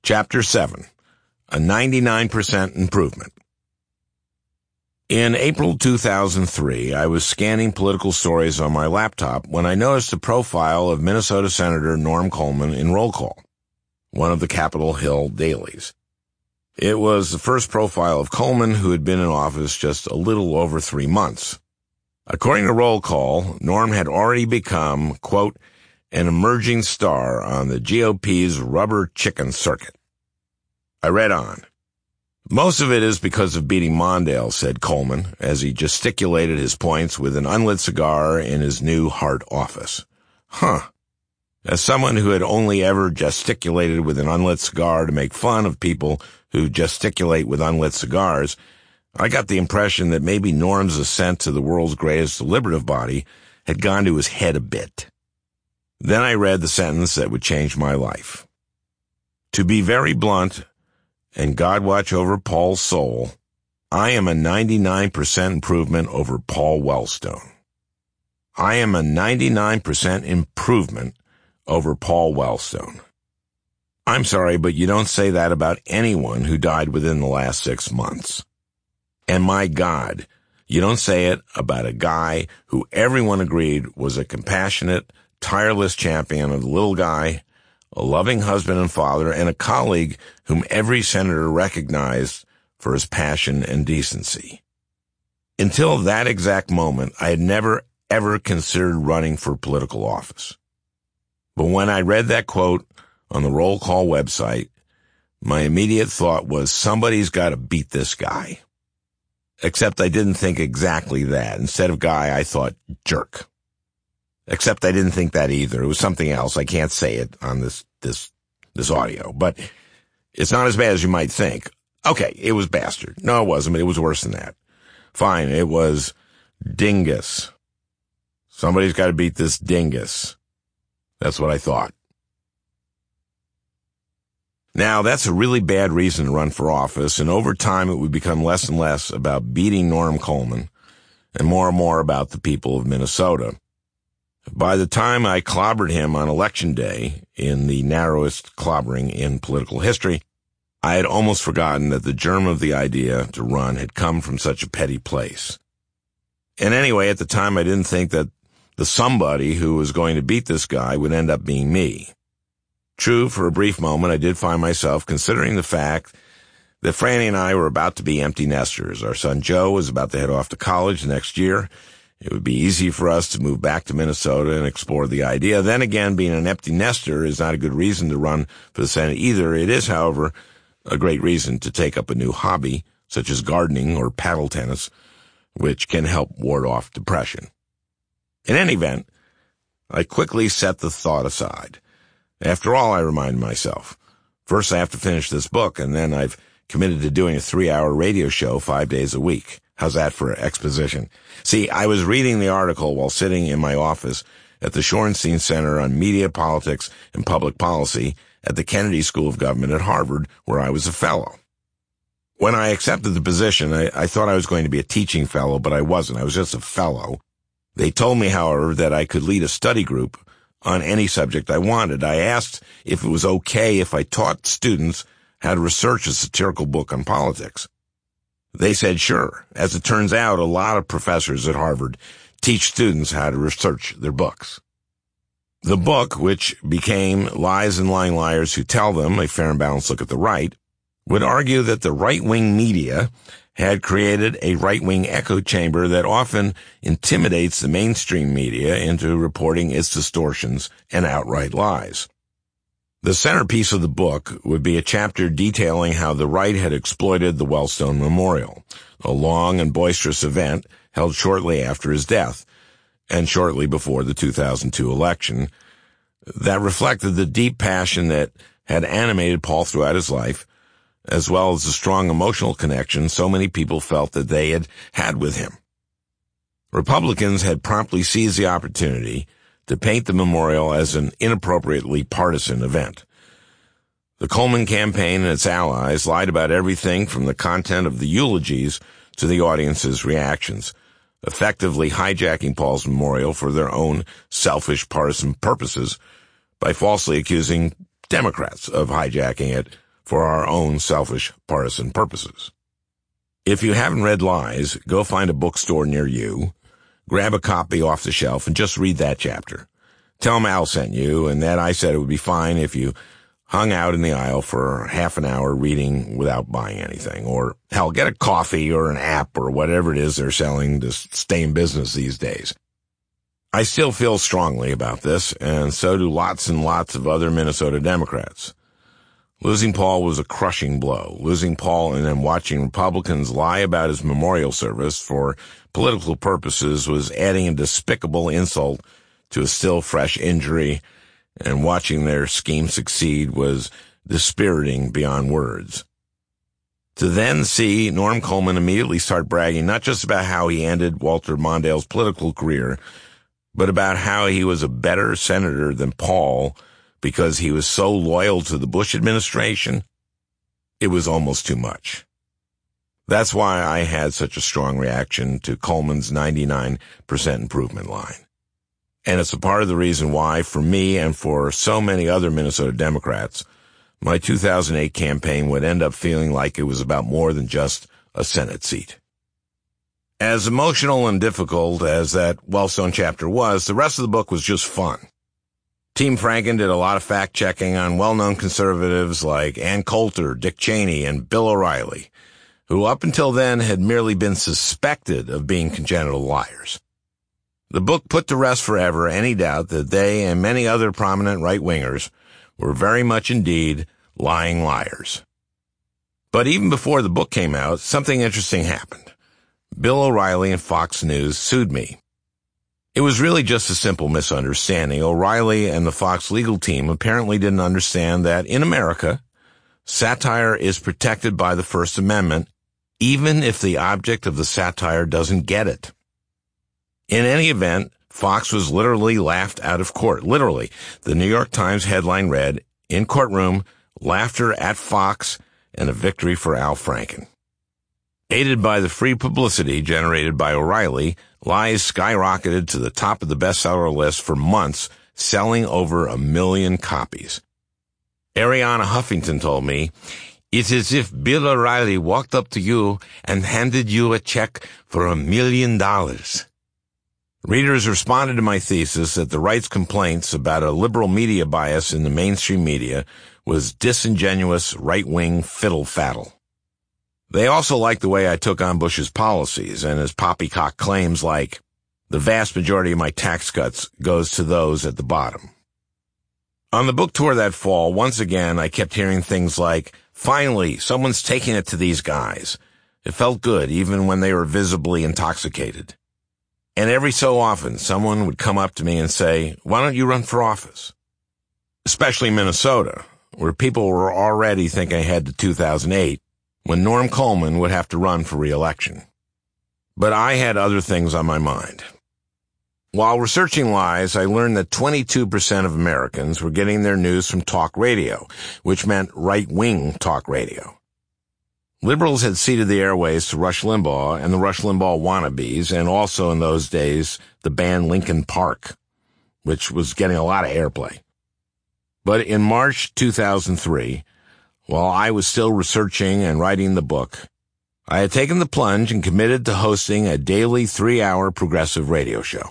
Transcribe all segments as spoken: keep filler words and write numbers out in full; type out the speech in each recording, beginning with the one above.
Chapter seven. A ninety-nine percent Improvement. In April two thousand three, I was scanning political stories on my laptop when I noticed a profile of Minnesota Senator Norm Coleman in Roll Call, one of the Capitol Hill dailies. It was the first profile of Coleman, who had been in office just a little over three months. According to Roll Call, Norm had already become, quote, an emerging star on the G O P's rubber chicken circuit. I read on. Most of it is because of beating Mondale, said Coleman, as he gesticulated his points with an unlit cigar in his new Hart office. Huh. As someone who had only ever gesticulated with an unlit cigar to make fun of people who gesticulate with unlit cigars, I got the impression that maybe Norm's ascent to the world's greatest deliberative body had gone to his head a bit. Then I read the sentence that would change my life. To be very blunt, and God watch over Paul's soul, I am a ninety-nine percent improvement over Paul Wellstone. I am a ninety-nine percent improvement over Paul Wellstone. I'm sorry, but you don't say that about anyone who died within the last six months. And my God, you don't say it about a guy who everyone agreed was a compassionate, tireless champion of the little guy, a loving husband and father, and a colleague whom every senator recognized for his passion and decency. Until that exact moment, I had never, ever considered running for political office. But when I read that quote on the Roll Call website, my immediate thought was, somebody's got to beat this guy. Except I didn't think exactly that. Instead of guy, I thought jerk. Except I didn't think that either. It was something else. I can't say it on this, this, this audio, but it's not as bad as you might think. Okay, it was bastard. No, it wasn't, but it was worse than that. Fine, it was dingus. Somebody's got to beat this dingus. That's what I thought. Now, that's a really bad reason to run for office, and over time it would become less and less about beating Norm Coleman and more and more about the people of Minnesota. By the time I clobbered him on Election Day, in the narrowest clobbering in political history, I had almost forgotten that the germ of the idea to run had come from such a petty place. And anyway, at the time I didn't think that the somebody who was going to beat this guy would end up being me. True, for a brief moment I did find myself considering the fact that Franny and I were about to be empty nesters. Our son Joe was about to head off to college next year. It would be easy for us to move back to Minnesota and explore the idea. Then again, being an empty nester is not a good reason to run for the Senate either. It is, however, a great reason to take up a new hobby, such as gardening or paddle tennis, which can help ward off depression. In any event, I quickly set the thought aside. After all, I remind myself, first I have to finish this book, and then I've committed to doing a three-hour radio show five days a week. How's that for exposition? See, I was reading the article while sitting in my office at the Shorenstein Center on Media, Politics, and Public Policy at the Kennedy School of Government at Harvard, where I was a fellow. When I accepted the position, I, I thought I was going to be a teaching fellow, but I wasn't. I was just a fellow. They told me, however, that I could lead a study group on any subject I wanted. I asked if it was okay if I taught students how to research a satirical book on politics. They said sure. As it turns out, a lot of professors at Harvard teach students how to research their books. The book, which became Lies and Lying Liars Who Tell Them, A Fair and Balanced Look at the Right, would argue that the right-wing media had created a right-wing echo chamber that often intimidates the mainstream media into reporting its distortions and outright lies. The centerpiece of the book would be a chapter detailing how the right had exploited the Wellstone Memorial, a long and boisterous event held shortly after his death and shortly before the two thousand two election that reflected the deep passion that had animated Paul throughout his life, as well as the strong emotional connection so many people felt that they had had with him. Republicans had promptly seized the opportunity to paint the memorial as an inappropriately partisan event. The Coleman campaign and its allies lied about everything from the content of the eulogies to the audience's reactions, effectively hijacking Paul's memorial for their own selfish partisan purposes by falsely accusing Democrats of hijacking it for our own selfish partisan purposes. If you haven't read Lies, go find a bookstore near you, grab a copy off the shelf, and just read that chapter. Tell them Al sent you, and that I said it would be fine if you hung out in the aisle for half an hour reading without buying anything. Or, hell, get a coffee or an app or whatever it is they're selling to stay in business these days. I still feel strongly about this, and so do lots and lots of other Minnesota Democrats. Losing Paul was a crushing blow. Losing Paul and then watching Republicans lie about his memorial service for political purposes was adding a despicable insult to a still fresh injury, and watching their scheme succeed was dispiriting beyond words. To then see Norm Coleman immediately start bragging not just about how he ended Walter Mondale's political career, but about how he was a better senator than Paul because he was so loyal to the Bush administration, it was almost too much. That's why I had such a strong reaction to Coleman's ninety-nine percent improvement line. And it's a part of the reason why, for me and for so many other Minnesota Democrats, my two thousand eight campaign would end up feeling like it was about more than just a Senate seat. As emotional and difficult as that Wellstone chapter was, the rest of the book was just fun. Team Franken did a lot of fact-checking on well-known conservatives like Ann Coulter, Dick Cheney, and Bill O'Reilly, who up until then had merely been suspected of being congenital liars. The book put to rest forever any doubt that they and many other prominent right-wingers were very much indeed lying liars. But even before the book came out, something interesting happened. Bill O'Reilly and Fox News sued me. It was really just a simple misunderstanding. O'Reilly and the Fox legal team apparently didn't understand that in America, satire is protected by the First Amendment, even if the object of the satire doesn't get it. In any event, Fox was literally laughed out of court. Literally. The New York Times headline read, "In courtroom, laughter at Fox and a victory for Al Franken." Aided by the free publicity generated by O'Reilly, Lies skyrocketed to the top of the bestseller list for months, selling over a million copies. Arianna Huffington told me, "It's as if Bill O'Reilly walked up to you and handed you a check for a million dollars." Readers responded to my thesis that the right's complaints about a liberal media bias in the mainstream media was disingenuous right-wing fiddle-faddle. They also liked the way I took on Bush's policies and his poppycock claims like, "The vast majority of my tax cuts goes to those at the bottom." On the book tour that fall, once again, I kept hearing things like, "Finally, someone's taking it to these guys." It felt good, even when they were visibly intoxicated. And every so often, someone would come up to me and say, "Why don't you run for office?" Especially Minnesota, where people were already thinking ahead to two thousand eight, when Norm Coleman would have to run for re-election. But I had other things on my mind. While researching Lies, I learned that twenty-two percent of Americans were getting their news from talk radio, which meant right-wing talk radio. Liberals had ceded the airways to Rush Limbaugh and the Rush Limbaugh wannabes, and also in those days, the band Linkin Park, which was getting a lot of airplay. But in March two thousand three, while I was still researching and writing the book, I had taken the plunge and committed to hosting a daily three-hour progressive radio show.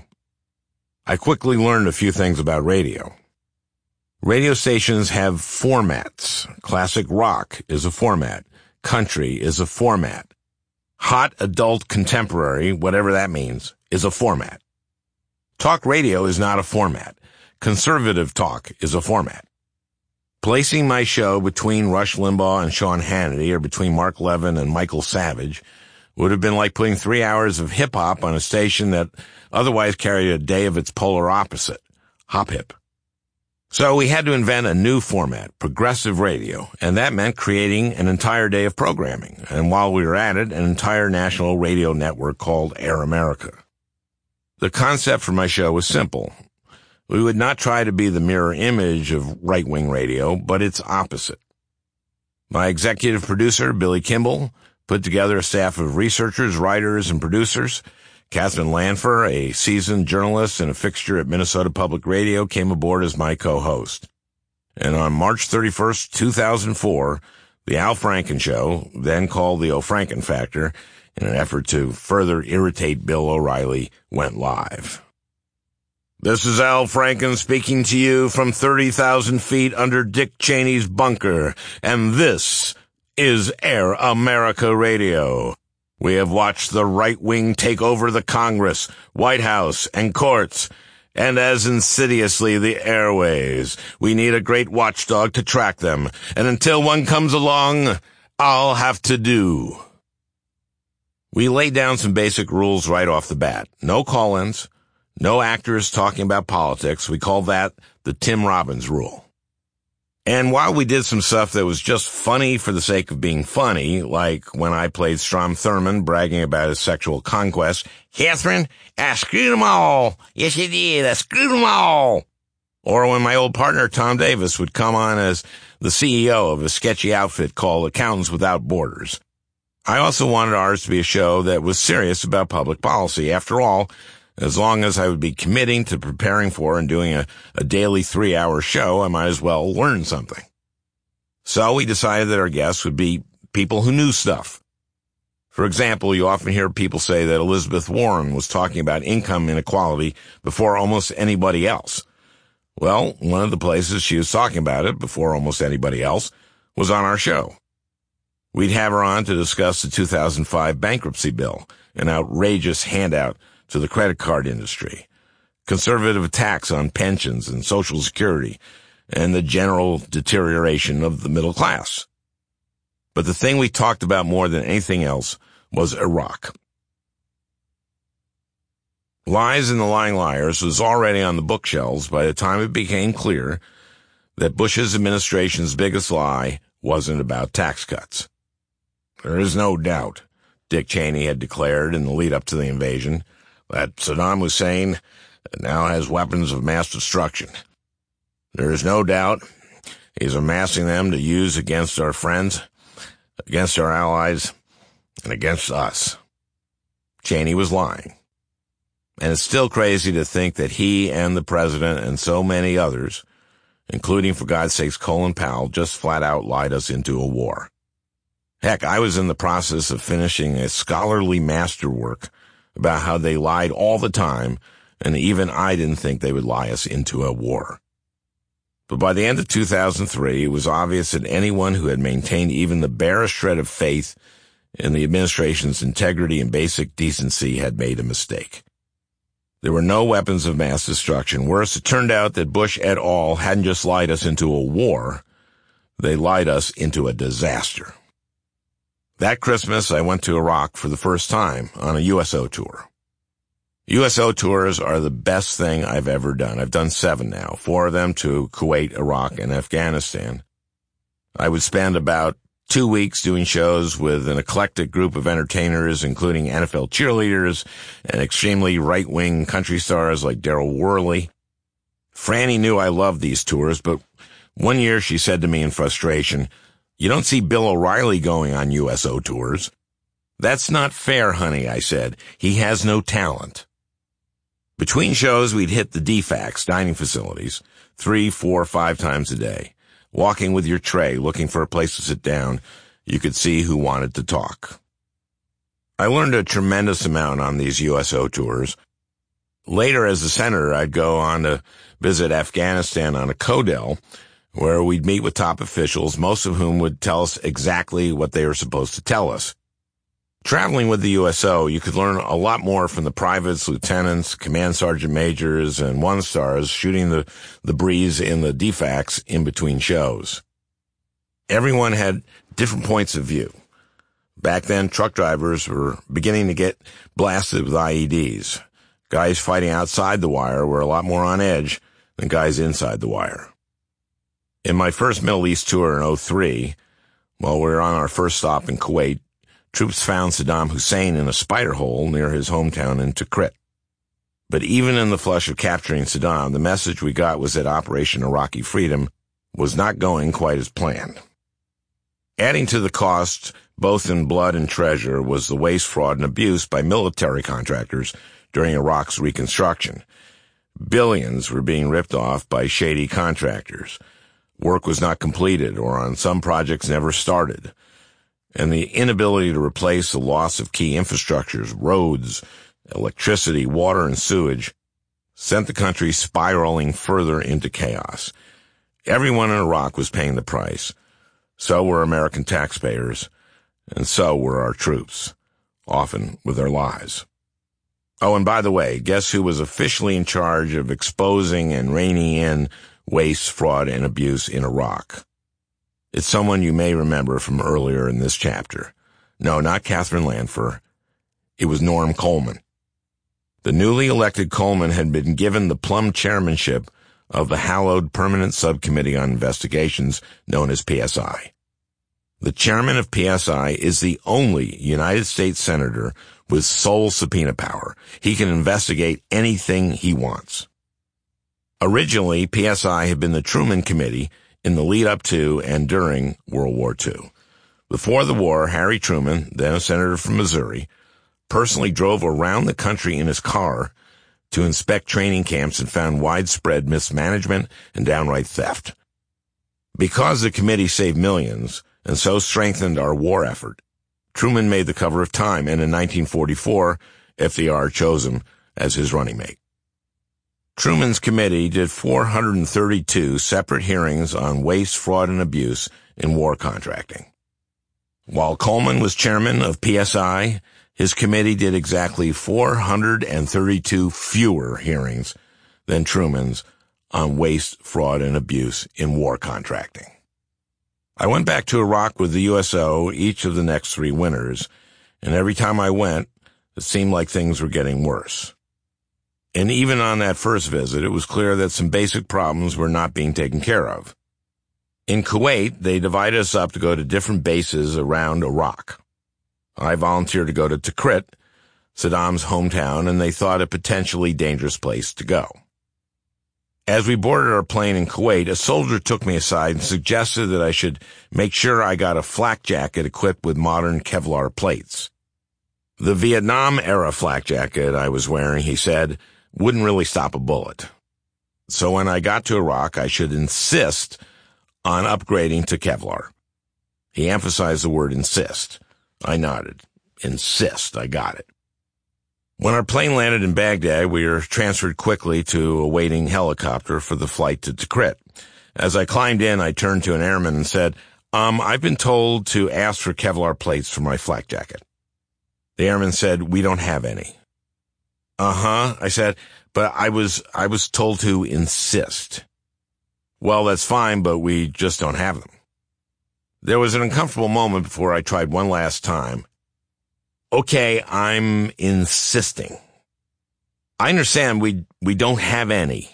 I quickly learned a few things about radio. Radio stations have formats. Classic rock is a format. Country is a format. Hot adult contemporary, whatever that means, is a format. Talk radio is not a format. Conservative talk is a format. Placing my show between Rush Limbaugh and Sean Hannity or between Mark Levin and Michael Savage would have been like putting three hours of hip-hop on a station that otherwise carried a day of its polar opposite, hop-hip. So we had to invent a new format, progressive radio, and that meant creating an entire day of programming, and while we were at it, an entire national radio network called Air America. The concept for my show was simple. We would not try to be the mirror image of right-wing radio, but its opposite. My executive producer, Billy Kimball, put together a staff of researchers, writers, and producers. Catherine Lanfer, a seasoned journalist and a fixture at Minnesota Public Radio, came aboard as my co-host. And on March thirty-first, two thousand four, The Al Franken Show, then called the O'Franken Factor, in an effort to further irritate Bill O'Reilly, went live. This is Al Franken speaking to you from thirty thousand feet under Dick Cheney's bunker, and this is Air America Radio. We have watched the right wing take over the Congress, White House, and courts, and as insidiously the airways. We need a great watchdog to track them, and until one comes along, I'll have to do. We laid down some basic rules right off the bat. No call-ins, no actors talking about politics. We call that the Tim Robbins rule. And while we did some stuff that was just funny for the sake of being funny, like when I played Strom Thurmond bragging about his sexual conquest, Catherine, I screwed them all. Yes, you did. I screwed them all. Or when my old partner Tom Davis would come on as the C E O of a sketchy outfit called Accountants Without Borders. I also wanted ours to be a show that was serious about public policy. After all, as long as I would be committing to preparing for and doing a, a daily three-hour show, I might as well learn something. So we decided that our guests would be people who knew stuff. For example, you often hear people say that Elizabeth Warren was talking about income inequality before almost anybody else. Well, one of the places she was talking about it before almost anybody else was on our show. We'd have her on to discuss the two thousand five bankruptcy bill, an outrageous handout to the credit card industry, conservative attacks on pensions and Social Security, and the general deterioration of the middle class. But the thing we talked about more than anything else was Iraq. Lies and the Lying Liars was already on the bookshelves by the time it became clear that Bush's administration's biggest lie wasn't about tax cuts. There is no doubt, Dick Cheney had declared in the lead-up to the invasion, that Saddam Hussein now has weapons of mass destruction. There is no doubt he's amassing them to use against our friends, against our allies, and against us. Cheney was lying. And it's still crazy to think that he and the president and so many others, including, for God's sakes, Colin Powell, just flat out lied us into a war. Heck, I was in the process of finishing a scholarly masterwork about how they lied all the time, and even I didn't think they would lie us into a war. But by the end of two thousand three, it was obvious that anyone who had maintained even the barest shred of faith in the administration's integrity and basic decency had made a mistake. There were no weapons of mass destruction. Worse, it turned out that Bush et al. Hadn't just lied us into a war, they lied us into a disaster. That Christmas, I went to Iraq for the first time on a U S O tour. U S O tours are the best thing I've ever done. I've done seven now, four of them to Kuwait, Iraq, and Afghanistan. I would spend about two weeks doing shows with an eclectic group of entertainers, including N F L cheerleaders and extremely right-wing country stars like Daryl Worley. Franny knew I loved these tours, but one year she said to me in frustration, "You don't see Bill O'Reilly going on U S O tours." "That's not fair, honey," I said. "He has no talent." Between shows, we'd hit the D FACS dining facilities three, four, five times a day. Walking with your tray, looking for a place to sit down, you could see who wanted to talk. I learned a tremendous amount on these U S O tours. Later, as a senator, I'd go on to visit Afghanistan on a CODEL, where we'd meet with top officials, most of whom would tell us exactly what they were supposed to tell us. Traveling with the U S O, you could learn a lot more from the privates, lieutenants, command sergeant majors, and one-stars shooting the, the breeze in the D FACS in between shows. Everyone had different points of view. Back then, truck drivers were beginning to get blasted with I E Ds. Guys fighting outside the wire were a lot more on edge than guys inside the wire. In my first Middle East tour in oh three, while we were on our first stop in Kuwait, troops found Saddam Hussein in a spider hole near his hometown in Tikrit. But even in the flush of capturing Saddam, the message we got was that Operation Iraqi Freedom was not going quite as planned. Adding to the cost, both in blood and treasure, was the waste, fraud, and abuse by military contractors during Iraq's reconstruction. Billions were being ripped off by shady contractors. Work was not completed, or on some projects never started. And the inability to replace the loss of key infrastructures, roads, electricity, water, and sewage sent the country spiraling further into chaos. Everyone in Iraq was paying the price. So were American taxpayers, and so were our troops, often with their lives. Oh, and by the way, guess who was officially in charge of exposing and reining in waste, fraud, and abuse in Iraq? It's someone you may remember from earlier in this chapter. No, not Catherine Lanphier. It was Norm Coleman. The newly elected Coleman had been given the plum chairmanship of the hallowed Permanent Subcommittee on Investigations known as P S I. The chairman of P S I is the only United States senator with sole subpoena power. He can investigate anything he wants. Originally, P S I had been the Truman Committee in the lead up to and during World War Two. Before the war, Harry Truman, then a senator from Missouri, personally drove around the country in his car to inspect training camps and found widespread mismanagement and downright theft. Because the committee saved millions and so strengthened our war effort, Truman made the cover of Time, and in nineteen forty-four, F D R chose him as his running mate. Truman's committee did four hundred thirty-two separate hearings on waste, fraud, and abuse in war contracting. While Coleman was chairman of P S I, his committee did exactly four hundred thirty-two fewer hearings than Truman's on waste, fraud, and abuse in war contracting. I went back to Iraq with the U S O each of the next three winters, and every time I went, it seemed like things were getting worse. And even on that first visit, it was clear that some basic problems were not being taken care of. In Kuwait, they divided us up to go to different bases around Iraq. I volunteered to go to Tikrit, Saddam's hometown, and they thought a potentially dangerous place to go. As we boarded our plane in Kuwait, a soldier took me aside and suggested that I should make sure I got a flak jacket equipped with modern Kevlar plates. The Vietnam-era flak jacket I was wearing, he said, wouldn't really stop a bullet. So when I got to Iraq, I should insist on upgrading to Kevlar. He emphasized the word insist. I nodded. Insist. I got it. When our plane landed in Baghdad, we were transferred quickly to a waiting helicopter for the flight to Tikrit. As I climbed in, I turned to an airman and said, um, I've been told to ask for Kevlar plates for my flak jacket. The airman said, we don't have any. Uh-huh, I said, but I was, I was told to insist. Well, that's fine, but we just don't have them. There was an uncomfortable moment before I tried one last time. Okay, I'm insisting. I understand we, we don't have any.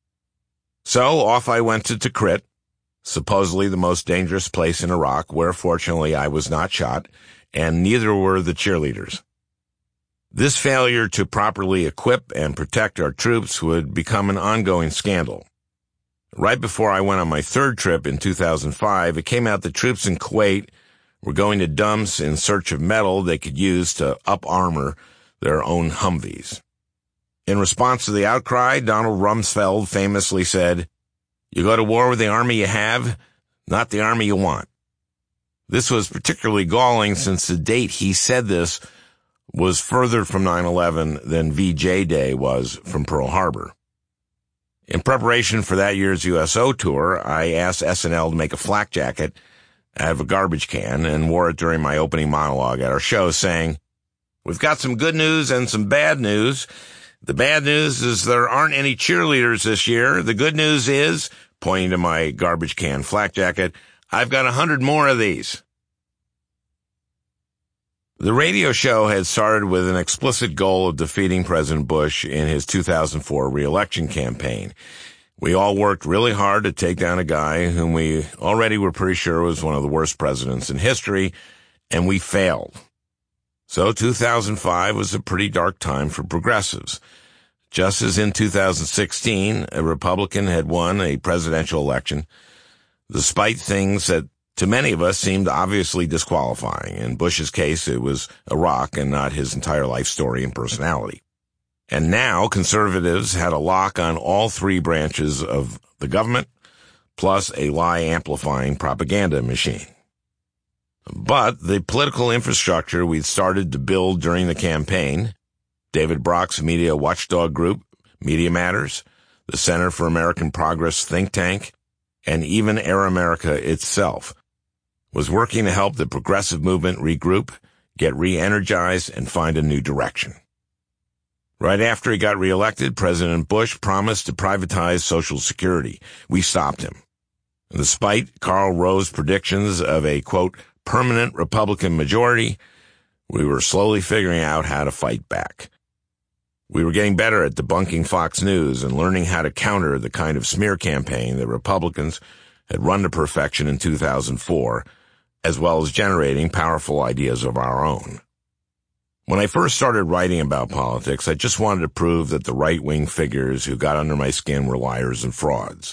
So off I went to Tikrit, supposedly the most dangerous place in Iraq, where fortunately I was not shot, and neither were the cheerleaders. This failure to properly equip and protect our troops would become an ongoing scandal. Right before I went on my third trip in two thousand five, it came out that troops in Kuwait were going to dumps in search of metal they could use to up-armor their own Humvees. In response to the outcry, Donald Rumsfeld famously said, "You go to war with the army you have, not the army you want." This was particularly galling since the date he said this was further from nine eleven than V J Day was from Pearl Harbor. In preparation for that year's U S O tour, I asked S N L to make a flak jacket out of a garbage can and wore it during my opening monologue at our show, saying, "We've got some good news and some bad news. The bad news is there aren't any cheerleaders this year. The good news is," pointing to my garbage can flak jacket, "I've got a hundred more of these." The radio show had started with an explicit goal of defeating President Bush in his two thousand four re-election campaign. We all worked really hard to take down a guy whom we already were pretty sure was one of the worst presidents in history, and we failed. So two thousand five was a pretty dark time for progressives. Just as in two thousand sixteen, a Republican had won a presidential election, despite things that to many of us seemed obviously disqualifying. In Bush's case, it was Iraq and not his entire life story and personality. And now conservatives had a lock on all three branches of the government, plus a lie-amplifying propaganda machine. But the political infrastructure we'd started to build during the campaign, David Brock's media watchdog group, Media Matters, the Center for American Progress think tank, and even Air America itself, was working to help the progressive movement regroup, get re-energized, and find a new direction. Right after he got reelected, President Bush promised to privatize Social Security. We stopped him. And despite Karl Rove's predictions of a, quote, permanent Republican majority, we were slowly figuring out how to fight back. We were getting better at debunking Fox News and learning how to counter the kind of smear campaign that Republicans had run to perfection in two thousand four, as well as generating powerful ideas of our own. When I first started writing about politics, I just wanted to prove that the right-wing figures who got under my skin were liars and frauds.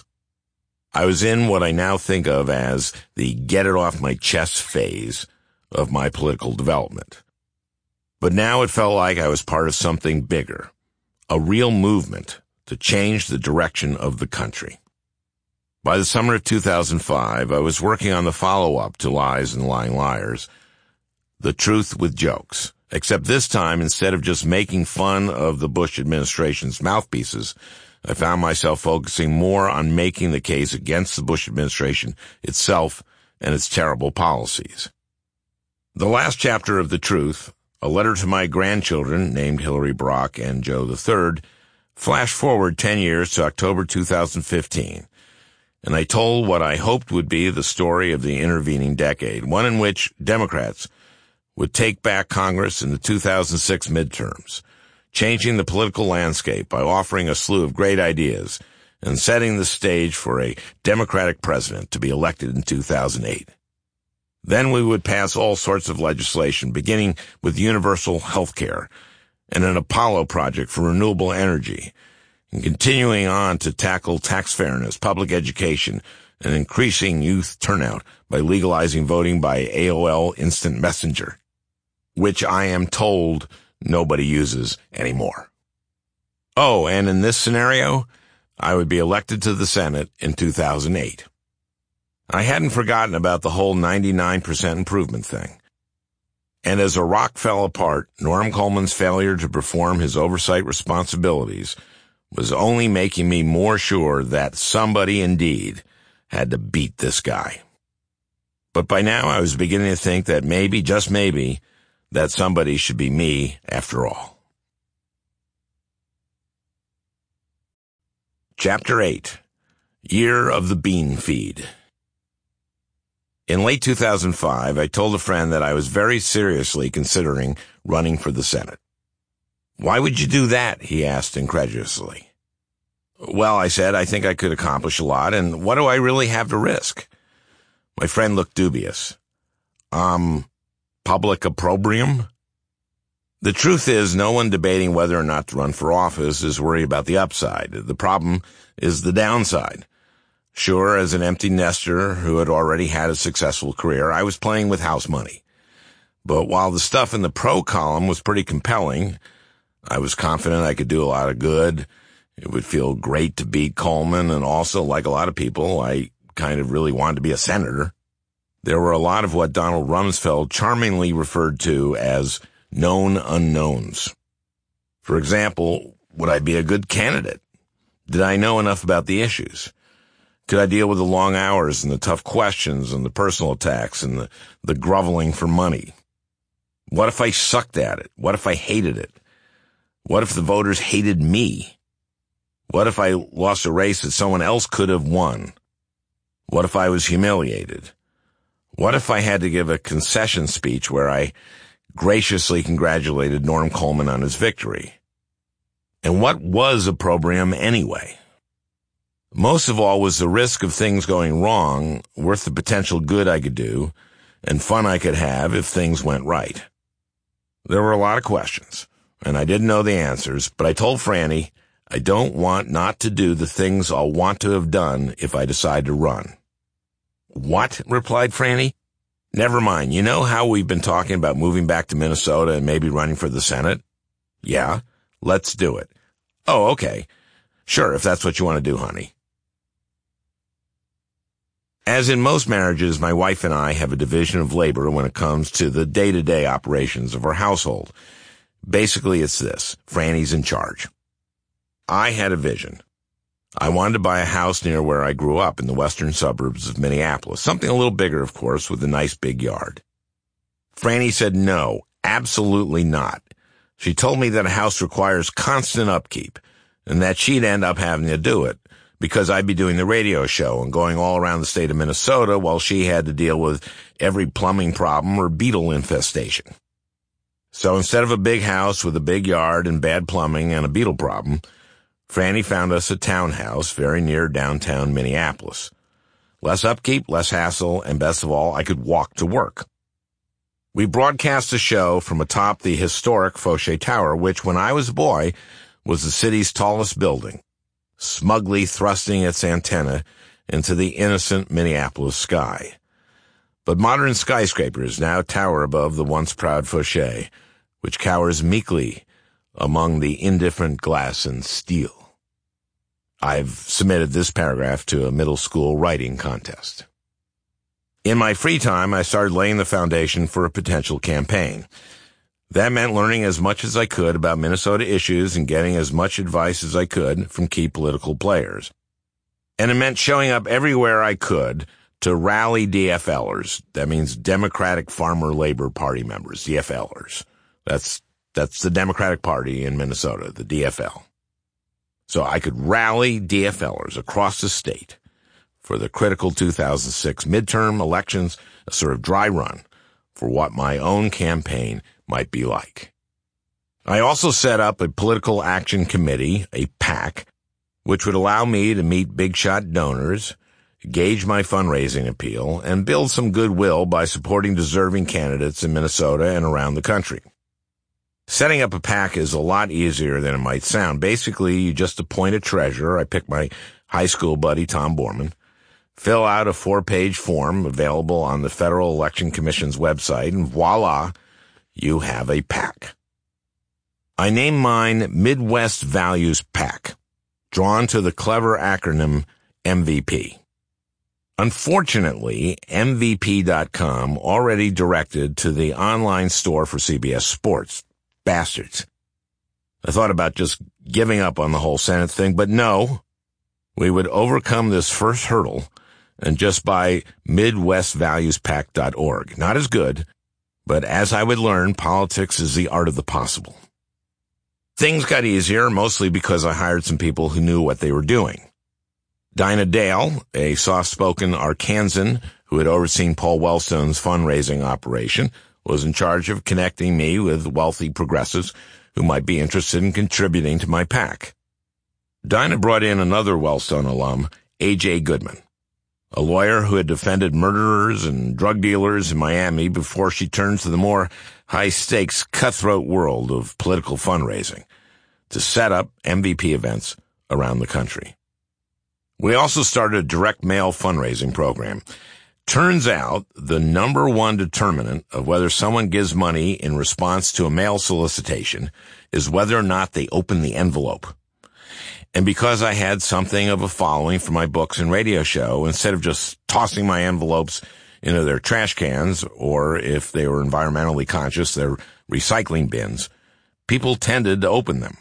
I was in what I now think of as the get-it-off-my-chest phase of my political development. But now it felt like I was part of something bigger, a real movement to change the direction of the country. By the summer of two thousand five, I was working on the follow-up to Lies and Lying Liars, The Truth with Jokes, except this time, instead of just making fun of the Bush administration's mouthpieces, I found myself focusing more on making the case against the Bush administration itself and its terrible policies. The last chapter of The Truth, a letter to my grandchildren named Hillary Brock and Joe the Third, flashed forward ten years to October two thousand fifteen, and I told what I hoped would be the story of the intervening decade, one in which Democrats would take back Congress in the two thousand six midterms, changing the political landscape by offering a slew of great ideas and setting the stage for a Democratic president to be elected in two thousand eight. Then we would pass all sorts of legislation, beginning with universal health care and an Apollo project for renewable energy, and continuing on to tackle tax fairness, public education, and increasing youth turnout by legalizing voting by A O L Instant Messenger, which I am told nobody uses anymore. Oh, and in this scenario, I would be elected to the Senate in two thousand eight. I hadn't forgotten about the whole ninety-nine percent improvement thing. And as a rock fell apart, Norm Coleman's failure to perform his oversight responsibilities was only making me more sure that somebody indeed had to beat this guy. But by now I was beginning to think that maybe, just maybe, that somebody should be me after all. Chapter eight. Year of the Bean Feed. In late two thousand five, I told a friend that I was very seriously considering running for the Senate. "Why would you do that?" he asked incredulously. "Well," I said, "I think I could accomplish a lot, and what do I really have to risk?" My friend looked dubious. Um, public opprobrium? The truth is, no one debating whether or not to run for office is worried about the upside. The problem is the downside. Sure, as an empty nester who had already had a successful career, I was playing with house money. But while the stuff in the pro column was pretty compelling, I was confident I could do a lot of good. It would feel great to beat Coleman, and also, like a lot of people, I kind of really wanted to be a senator. There were a lot of what Donald Rumsfeld charmingly referred to as known unknowns. For example, would I be a good candidate? Did I know enough about the issues? Could I deal with the long hours and the tough questions and the personal attacks and the, the groveling for money? What if I sucked at it? What if I hated it? What if the voters hated me? What if I lost a race that someone else could have won? What if I was humiliated? What if I had to give a concession speech where I graciously congratulated Norm Coleman on his victory? And what was opprobrium anyway? Most of all was the risk of things going wrong worth the potential good I could do and fun I could have if things went right. There were a lot of questions, and I didn't know the answers, but I told Franny I don't want not to do the things I'll want to have done if I decide to run. "What?" replied Franny. "Never mind. You know how we've been talking about moving back to Minnesota and maybe running for the Senate?" "Yeah, let's do it." "Oh, okay. Sure, if that's what you want to do, honey." As in most marriages, my wife and I have a division of labor when it comes to the day-to-day operations of our household. Basically, it's this. Franny's in charge. I had a vision. I wanted to buy a house near where I grew up in the western suburbs of Minneapolis. Something a little bigger, of course, with a nice big yard. Franny said no, absolutely not. She told me that a house requires constant upkeep and that she'd end up having to do it because I'd be doing the radio show and going all around the state of Minnesota while she had to deal with every plumbing problem or beetle infestation. So instead of a big house with a big yard and bad plumbing and a beetle problem, Franny found us a townhouse very near downtown Minneapolis. Less upkeep, less hassle, and best of all, I could walk to work. We broadcast the show from atop the historic Foshay Tower, which, when I was a boy, was the city's tallest building, smugly thrusting its antenna into the innocent Minneapolis sky. But modern skyscrapers now tower above the once proud Foshay, which cowers meekly among the indifferent glass and steel. I've submitted this paragraph to a middle school writing contest. In my free time, I started laying the foundation for a potential campaign. That meant learning as much as I could about Minnesota issues and getting as much advice as I could from key political players. And it meant showing up everywhere I could to rally D F Lers. That means Democratic Farmer Labor Party members, D F Lers. That's, that's the Democratic Party in Minnesota, the D F L. So I could rally D F Lers across the state for the critical two thousand six midterm elections, a sort of dry run for what my own campaign might be like. I also set up a political action committee, a PAC, which would allow me to meet big-shot donors, gauge my fundraising appeal, and build some goodwill by supporting deserving candidates in Minnesota and around the country. Setting up a PAC is a lot easier than it might sound. Basically, you just appoint a treasurer. I pick my high school buddy, Tom Borman, fill out a four-page form available on the Federal Election Commission's website, and voila, you have a PAC. I named mine Midwest Values PAC, drawn to the clever acronym M V P. Unfortunately, M V P dot com already directed to the online store for C B S Sports. Bastards. I thought about just giving up on the whole Senate thing, but no, we would overcome this first hurdle and just buy Midwest Values Pac dot org. Not as good, but as I would learn, politics is the art of the possible. Things got easier, mostly because I hired some people who knew what they were doing. Dinah Dale, a soft-spoken Arkansan who had overseen Paul Wellstone's fundraising operation, was in charge of connecting me with wealthy progressives who might be interested in contributing to my PAC. Dinah brought in another Wellstone alum, A J Goodman, a lawyer who had defended murderers and drug dealers in Miami before she turned to the more high-stakes, cutthroat world of political fundraising to set up M V P events around the country. We also started a direct mail fundraising program. Turns out the number one determinant of whether someone gives money in response to a mail solicitation is whether or not they open the envelope. And because I had something of a following for my books and radio show, instead of just tossing my envelopes into their trash cans, or if they were environmentally conscious, their recycling bins, people tended to open them.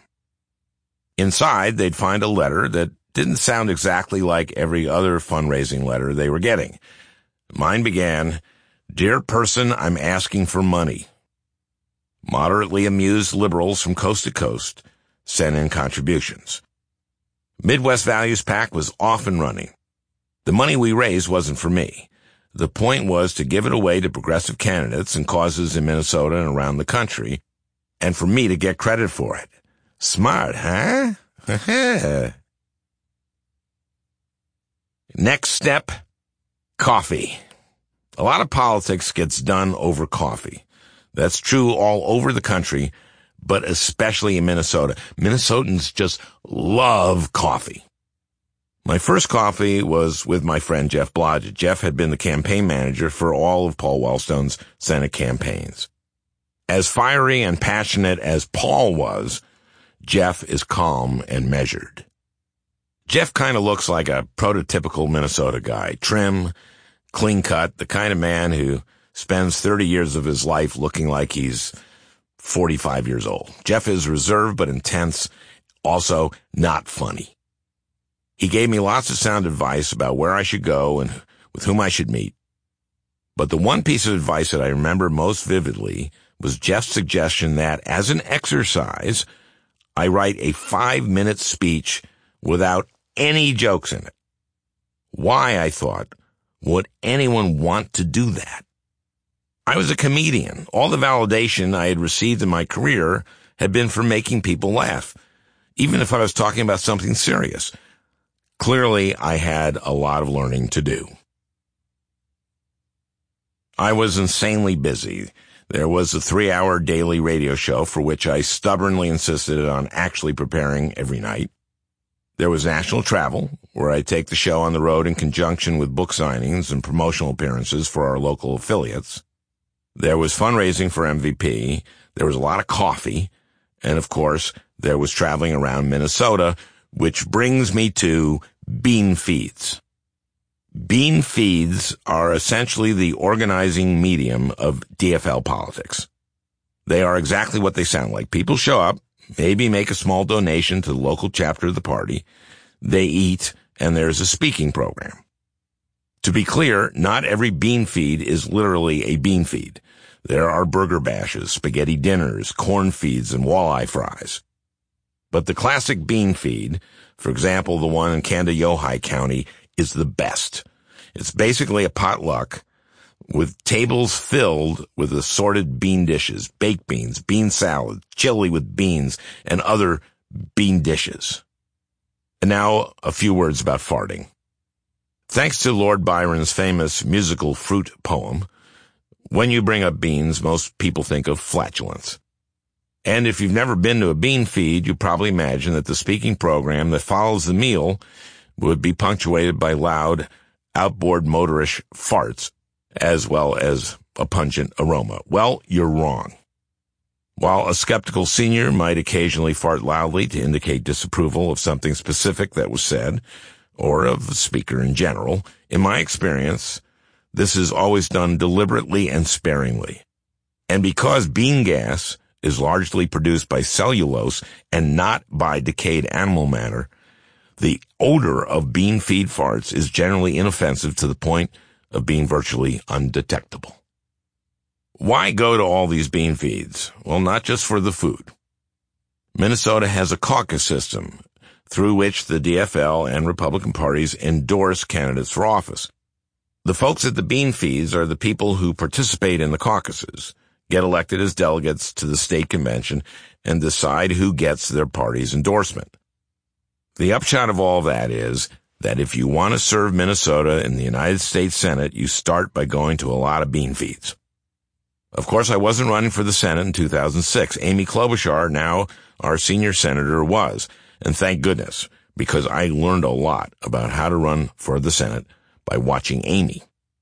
Inside, they'd find a letter that didn't sound exactly like every other fundraising letter they were getting. Mine began, "Dear person, I'm asking for money." Moderately amused liberals from coast to coast sent in contributions. Midwest Values PAC was off and running. The money we raised wasn't for me. The point was to give it away to progressive candidates and causes in Minnesota and around the country, and for me to get credit for it. Smart, huh? Next step, coffee. A lot of politics gets done over coffee. That's true all over the country, but especially in Minnesota. Minnesotans just love coffee. My first coffee was with my friend Jeff Blodgett. Jeff had been the campaign manager for all of Paul Wellstone's Senate campaigns. As fiery and passionate as Paul was, Jeff is calm and measured. Jeff kind of looks like a prototypical Minnesota guy, trim, clean cut, the kind of man who spends thirty years of his life looking like he's forty-five years old. Jeff is reserved but intense, also not funny. He gave me lots of sound advice about where I should go and with whom I should meet. But the one piece of advice that I remember most vividly was Jeff's suggestion that, as an exercise, I write a five-minute speech without any jokes in it. Why, I thought, would anyone want to do that? I was a comedian. All the validation I had received in my career had been from making people laugh, even if I was talking about something serious. Clearly, I had a lot of learning to do. I was insanely busy. There was a three-hour daily radio show for which I stubbornly insisted on actually preparing every night. There was national travel, where I take the show on the road in conjunction with book signings and promotional appearances for our local affiliates. There was fundraising for M V P, there was a lot of coffee, and of course, there was traveling around Minnesota, which brings me to bean feeds. Bean feeds are essentially the organizing medium of D F L politics. They are exactly what they sound like. People show up, maybe make a small donation to the local chapter of the party, they eat, and there's a speaking program. To be clear, not every bean feed is literally a bean feed. There are burger bashes, spaghetti dinners, corn feeds, and walleye fries. But the classic bean feed, for example, the one in Kandiyohi County, is the best. It's basically a potluck with tables filled with assorted bean dishes, baked beans, bean salad, chili with beans, and other bean dishes. And now a few words about farting. Thanks to Lord Byron's famous musical fruit poem, when you bring up beans, most people think of flatulence. And if you've never been to a bean feed, you probably imagine that the speaking program that follows the meal would be punctuated by loud, outboard motorish farts, as well as a pungent aroma. Well, you're wrong. While a skeptical senior might occasionally fart loudly to indicate disapproval of something specific that was said, or of the speaker in general, in my experience, this is always done deliberately and sparingly. And because bean gas is largely produced by cellulose and not by decayed animal matter, the odor of bean feed farts is generally inoffensive to the point of being virtually undetectable. Why go to all these bean feeds? Well, not just for the food. Minnesota has a caucus system through which the D F L and Republican parties endorse candidates for office. The folks at the bean feeds are the people who participate in the caucuses, get elected as delegates to the state convention, and decide who gets their party's endorsement. The upshot of all that is that if you want to serve Minnesota in the United States Senate, you start by going to a lot of bean feeds. Of course, I wasn't running for the Senate in two thousand six. Amy Klobuchar, now our senior senator, was. And thank goodness, because I learned a lot about how to run for the Senate by watching Amy.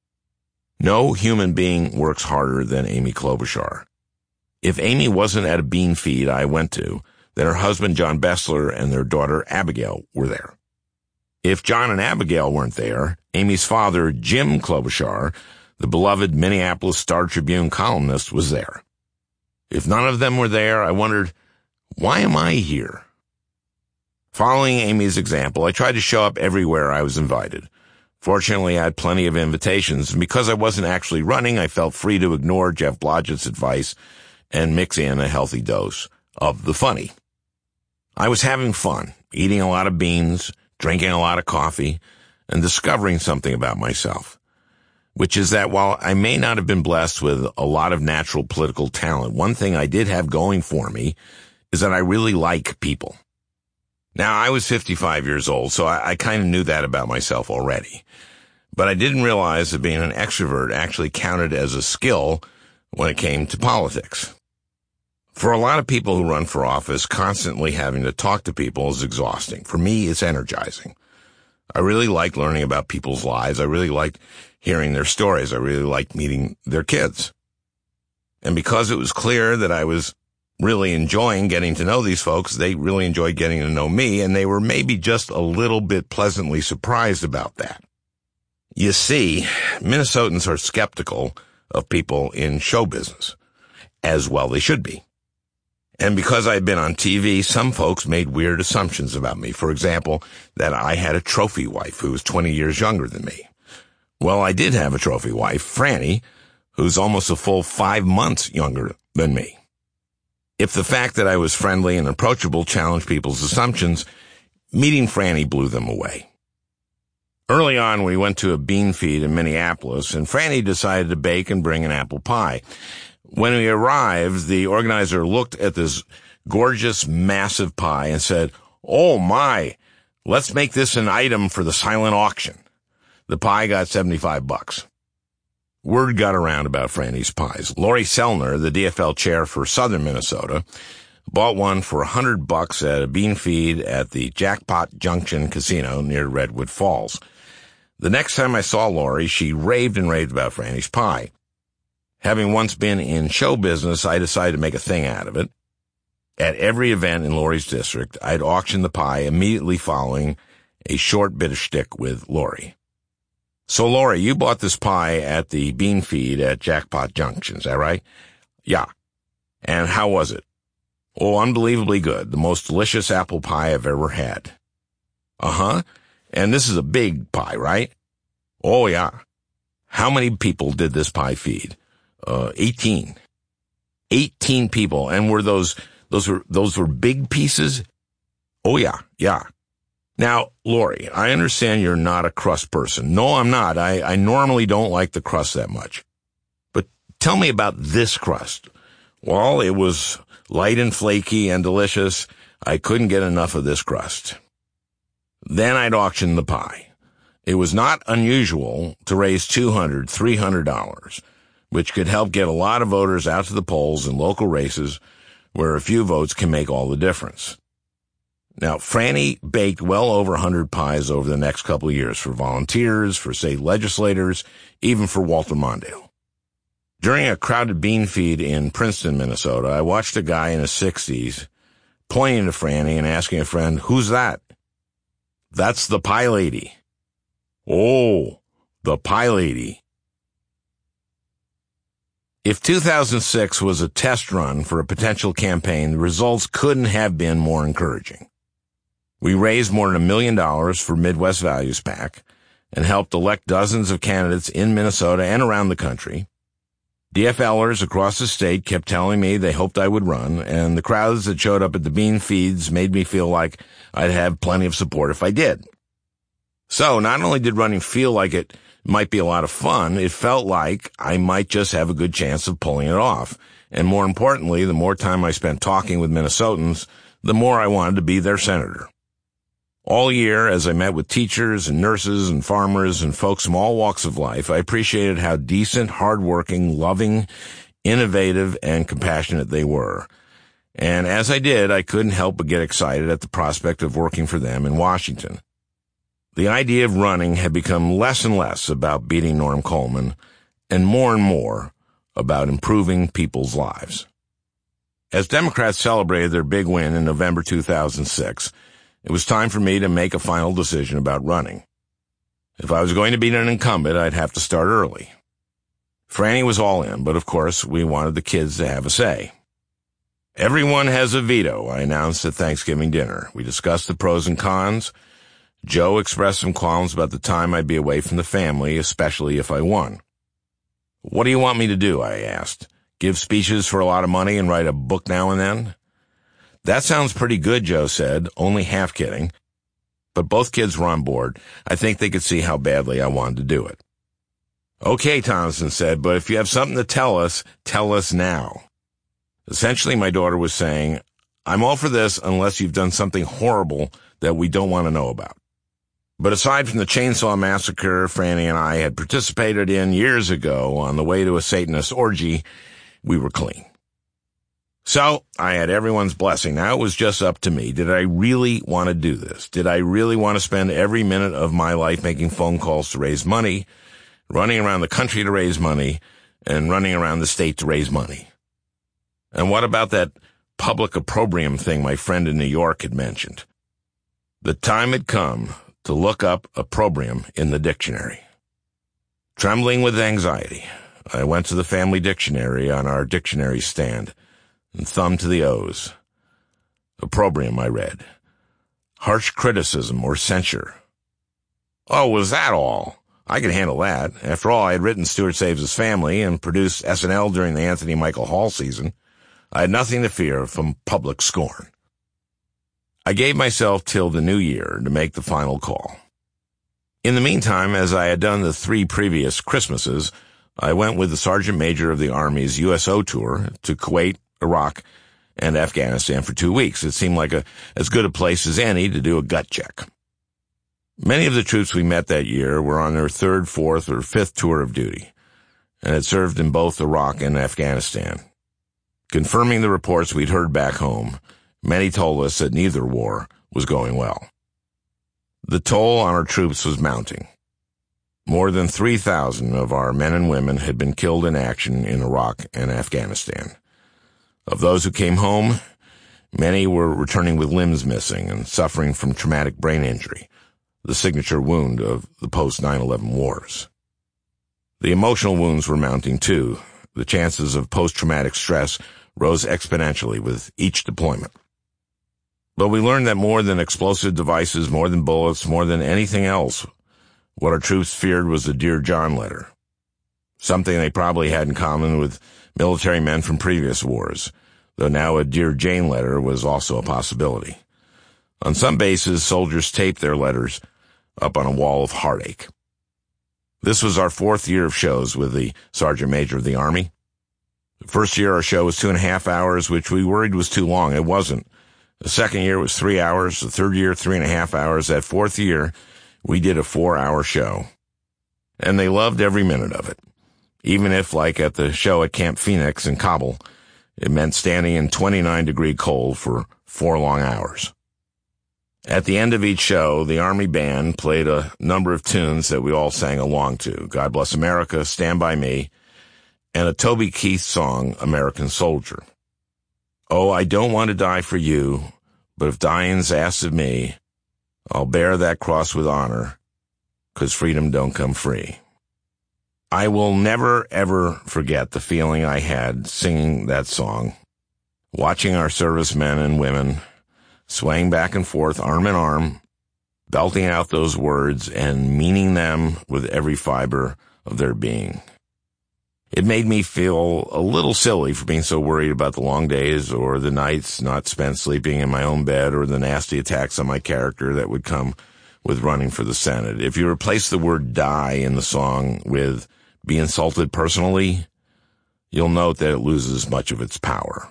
No human being works harder than Amy Klobuchar. If Amy wasn't at a bean feed I went to, then her husband John Bessler and their daughter Abigail were there. If John and Abigail weren't there, Amy's father, Jim Klobuchar, the beloved Minneapolis Star-Tribune columnist, was there. If none of them were there, I wondered, why am I here? Following Amy's example, I tried to show up everywhere I was invited. Fortunately, I had plenty of invitations, and because I wasn't actually running, I felt free to ignore Jeff Blodgett's advice and mix in a healthy dose of the funny. I was having fun, eating a lot of beans, drinking a lot of coffee, and discovering something about myself, which is that while I may not have been blessed with a lot of natural political talent, one thing I did have going for me is that I really like people. Now, I was fifty-five years old, so I, I kind of knew that about myself already. But I didn't realize that being an extrovert actually counted as a skill when it came to politics. For a lot of people who run for office, constantly having to talk to people is exhausting. For me, it's energizing. I really like learning about people's lives. I really like hearing their stories. I really like meeting their kids. And because it was clear that I was really enjoying getting to know these folks, they really enjoyed getting to know me, and they were maybe just a little bit pleasantly surprised about that. You see, Minnesotans are skeptical of people in show business, as well they should be. And because I'd been on T V, some folks made weird assumptions about me. For example, that I had a trophy wife who was twenty years younger than me. Well, I did have a trophy wife, Franny, who's almost a full five months younger than me. If the fact that I was friendly and approachable challenged people's assumptions, meeting Franny blew them away. Early on, we went to a bean feed in Minneapolis, and Franny decided to bake and bring an apple pie. When we arrived, the organizer looked at this gorgeous, massive pie and said, "Oh my, let's make this an item for the silent auction." The pie got seventy-five bucks. Word got around about Franny's pies. Lori Selner, the D F L chair for Southern Minnesota, bought one for a hundred bucks at a bean feed at the Jackpot Junction Casino near Redwood Falls. The next time I saw Lori, she raved and raved about Franny's pie. Having once been in show business, I decided to make a thing out of it. At every event in Lori's district, I'd auction the pie immediately following a short bit of shtick with Lori. "So, Lori, you bought this pie at the bean feed at Jackpot Junction, is that right?" "Yeah." "And how was it?" "Oh, unbelievably good. The most delicious apple pie I've ever had." "Uh-huh. And this is a big pie, right?" "Oh, yeah." "How many people did this pie feed?" Uh, eighteen. Eighteen people. And were those, those were, those were big pieces?" "Oh, yeah, yeah." "Now, Lori, I understand you're not a crust person." "No, I'm not. I, I normally don't like the crust that much. But tell me about this crust." "Well, it was light and flaky and delicious. I couldn't get enough of this crust." Then I'd auction the pie. It was not unusual to raise two hundred dollars, three hundred dollars, which could help get a lot of voters out to the polls in local races where a few votes can make all the difference. Now, Franny baked well over a hundred pies over the next couple of years for volunteers, for state legislators, even for Walter Mondale. During a crowded bean feed in Princeton, Minnesota, I watched a guy in his sixties pointing to Franny and asking a friend, "Who's that?" "That's the pie lady." "Oh, the pie lady." If two thousand six was a test run for a potential campaign, the results couldn't have been more encouraging. We raised more than a million dollars for Midwest Values PAC and helped elect dozens of candidates in Minnesota and around the country. DFLers across the state kept telling me they hoped I would run, and the crowds that showed up at the bean feeds made me feel like I'd have plenty of support if I did. So not only did running feel like it might be a lot of fun, it felt like I might just have a good chance of pulling it off. And more importantly, the more time I spent talking with Minnesotans, the more I wanted to be their senator. All year, as I met with teachers and nurses and farmers and folks from all walks of life, I appreciated how decent, hardworking, loving, innovative, and compassionate they were. And as I did, I couldn't help but get excited at the prospect of working for them in Washington. The idea of running had become less and less about beating Norm Coleman and more and more about improving people's lives. As Democrats celebrated their big win in November two thousand six, it was time for me to make a final decision about running. If I was going to beat an incumbent, I'd have to start early. Franny was all in, but of course, we wanted the kids to have a say. "Everyone has a veto," I announced at Thanksgiving dinner. We discussed the pros and cons. Joe expressed some qualms about the time I'd be away from the family, especially if I won. "What do you want me to do?" I asked. "Give speeches for a lot of money and write a book now and then?" "That sounds pretty good," Joe said, only half kidding. But both kids were on board. I think they could see how badly I wanted to do it. "Okay," Thompson said, "but if you have something to tell us, tell us now." Essentially, my daughter was saying, "I'm all for this unless you've done something horrible that we don't want to know about." But aside from the chainsaw massacre Franny and I had participated in years ago on the way to a Satanist orgy, we were clean. So I had everyone's blessing. Now it was just up to me. Did I really want to do this? Did I really want to spend every minute of my life making phone calls to raise money, running around the country to raise money, and running around the state to raise money? And what about that public opprobrium thing my friend in New York had mentioned? The time had come to look up opprobrium in the dictionary. Trembling with anxiety, I went to the family dictionary on our dictionary stand and thumbed to the O's. Opprobrium, I read. Harsh criticism or censure. Oh, was that all? I could handle that. After all, I had written Stuart Saves His Family and produced S N L during the Anthony Michael Hall season. I had nothing to fear from public scorn. I gave myself till the new year to make the final call. In the meantime, as I had done the three previous Christmases, I went with the Sergeant Major of the Army's U S O tour to Kuwait, Iraq, and Afghanistan for two weeks. It seemed like a, as good a place as any to do a gut check. Many of the troops we met that year were on their third, fourth, or fifth tour of duty, and had served in both Iraq and Afghanistan. Confirming the reports we'd heard back home, many told us that neither war was going well. The toll on our troops was mounting. More than three thousand of our men and women had been killed in action in Iraq and Afghanistan. Of those who came home, many were returning with limbs missing and suffering from traumatic brain injury, the signature wound of the post nine eleven wars. The emotional wounds were mounting too. The chances of post-traumatic stress rose exponentially with each deployment. But we learned that more than explosive devices, more than bullets, more than anything else, what our troops feared was the Dear John letter. Something they probably had in common with military men from previous wars, though now a Dear Jane letter was also a possibility. On some bases, soldiers taped their letters up on a wall of heartache. This was our fourth year of shows with the Sergeant Major of the Army. The first year our show was two and a half hours, which we worried was too long. It wasn't. The second year was three hours. The third year, three and a half hours. That fourth year, we did a four-hour show. And they loved every minute of it. Even if, like at the show at Camp Phoenix in Kabul, it meant standing in twenty-nine degree cold for four long hours. At the end of each show, the Army band played a number of tunes that we all sang along to. God Bless America, Stand By Me, and a Toby Keith song, American Soldier. Oh, I don't want to die for you, but if dying's asked of me, I'll bear that cross with honor, 'cause freedom don't come free. I will never, ever forget the feeling I had singing that song, watching our servicemen and women swaying back and forth, arm in arm, belting out those words and meaning them with every fiber of their being. It made me feel a little silly for being so worried about the long days or the nights not spent sleeping in my own bed or the nasty attacks on my character that would come with running for the Senate. If you replace the word die in the song with be insulted personally, you'll note that it loses much of its power.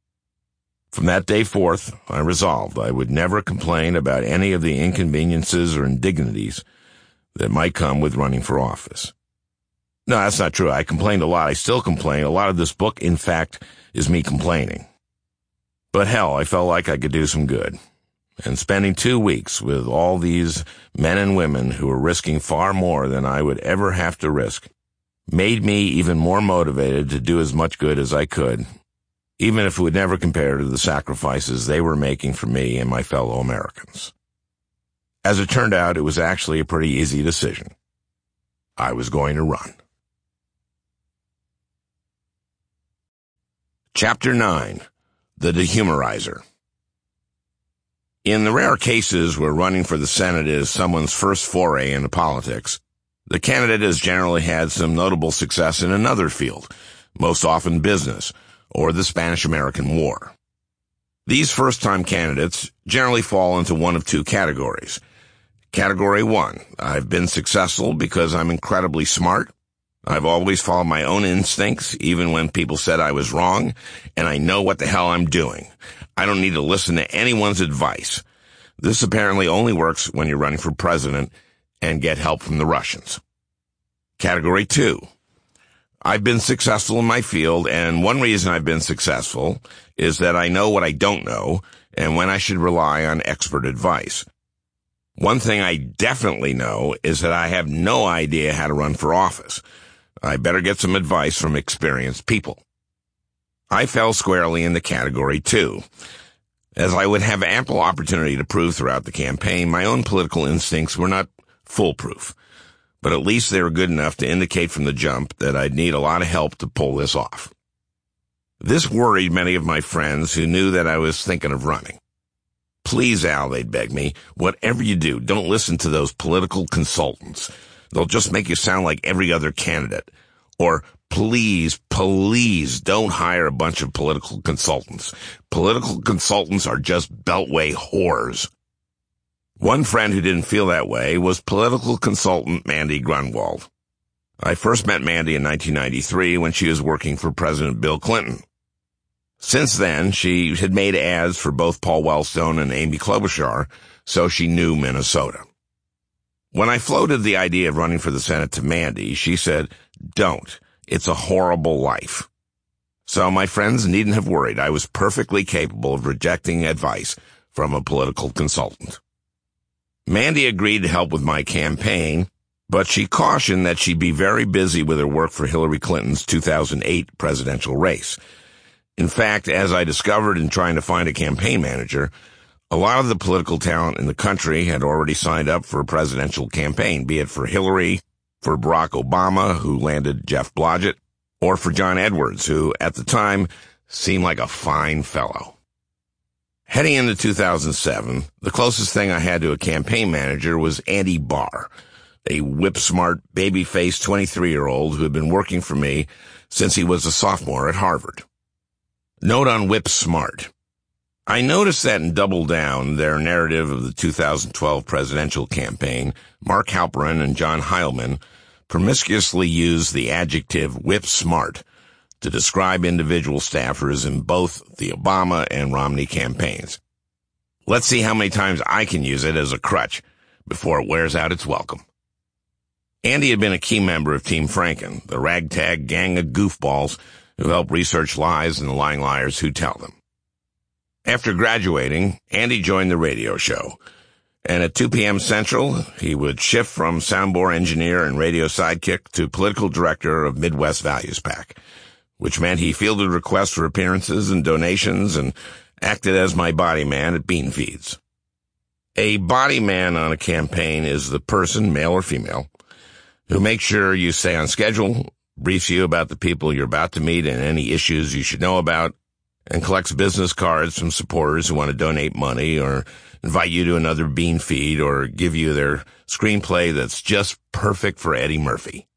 From that day forth, I resolved I would never complain about any of the inconveniences or indignities that might come with running for office. No, that's not true. I complained a lot. I still complain. A lot of this book, in fact, is me complaining. But hell, I felt like I could do some good. And spending two weeks with all these men and women who were risking far more than I would ever have to risk made me even more motivated to do as much good as I could, even if it would never compare to the sacrifices they were making for me and my fellow Americans. As it turned out, it was actually a pretty easy decision. I was going to run. Chapter nine. The Dehumorizer. In the rare cases where running for the Senate is someone's first foray into politics, the candidate has generally had some notable success in another field, most often business, or the Spanish-American War. These first-time candidates generally fall into one of two categories. Category one, I've been successful because I'm incredibly smart. I've always followed my own instincts, even when people said I was wrong, and I know what the hell I'm doing. I don't need to listen to anyone's advice. This apparently only works when you're running for president and get help from the Russians. Category two, I've been successful in my field, and one reason I've been successful is that I know what I don't know and when I should rely on expert advice. One thing I definitely know is that I have no idea how to run for office. I better get some advice from experienced people. I fell squarely in the category two. As I would have ample opportunity to prove throughout the campaign, my own political instincts were not foolproof. but at least they were good enough to indicate from the jump that I'd need a lot of help to pull this off. This worried many of my friends who knew that I was thinking of running. "Please, Al," they'd beg me, "whatever you do, don't listen to those political consultants. They'll just make you sound like every other candidate." Or, "Please, please don't hire a bunch of political consultants. Political consultants are just beltway whores." One friend who didn't feel that way was political consultant Mandy Grunwald. I first met Mandy in nineteen ninety-three when she was working for President Bill Clinton. Since then, she had made ads for both Paul Wellstone and Amy Klobuchar, so she knew Minnesota. When I floated the idea of running for the Senate to Mandy, she said, "Don't. It's a horrible life." So my friends needn't have worried. I was perfectly capable of rejecting advice from a political consultant. Mandy agreed to help with my campaign, but she cautioned that she'd be very busy with her work for Hillary Clinton's two thousand eight presidential race. In fact, as I discovered in trying to find a campaign manager, a lot of the political talent in the country had already signed up for a presidential campaign, be it for Hillary, for Barack Obama, who landed Jeff Blodgett, or for John Edwards, who, at the time, seemed like a fine fellow. Heading into two thousand seven, the closest thing I had to a campaign manager was Andy Barr, a whip-smart, baby-faced twenty-three-year-old who had been working for me since he was a sophomore at Harvard. Note on whip-smart. I noticed that in Double Down, their narrative of the two thousand twelve presidential campaign, Mark Halperin and John Heilman promiscuously used the adjective whip-smart to describe individual staffers in both the Obama and Romney campaigns. Let's see how many times I can use it as a crutch before it wears out its welcome. Andy had been a key member of Team Franken, the ragtag gang of goofballs who help research lies and the lying liars who tell them. After graduating, Andy joined the radio show, and at two p.m. Central, he would shift from soundboard engineer and radio sidekick to political director of Midwest Values PAC, which meant he fielded requests for appearances and donations and acted as my body man at bean feeds. A body man on a campaign is the person, male or female, who makes sure you stay on schedule, briefs you about the people you're about to meet and any issues you should know about, and collects business cards from supporters who want to donate money or invite you to another bean feed or give you their screenplay that's just perfect for Eddie Murphy.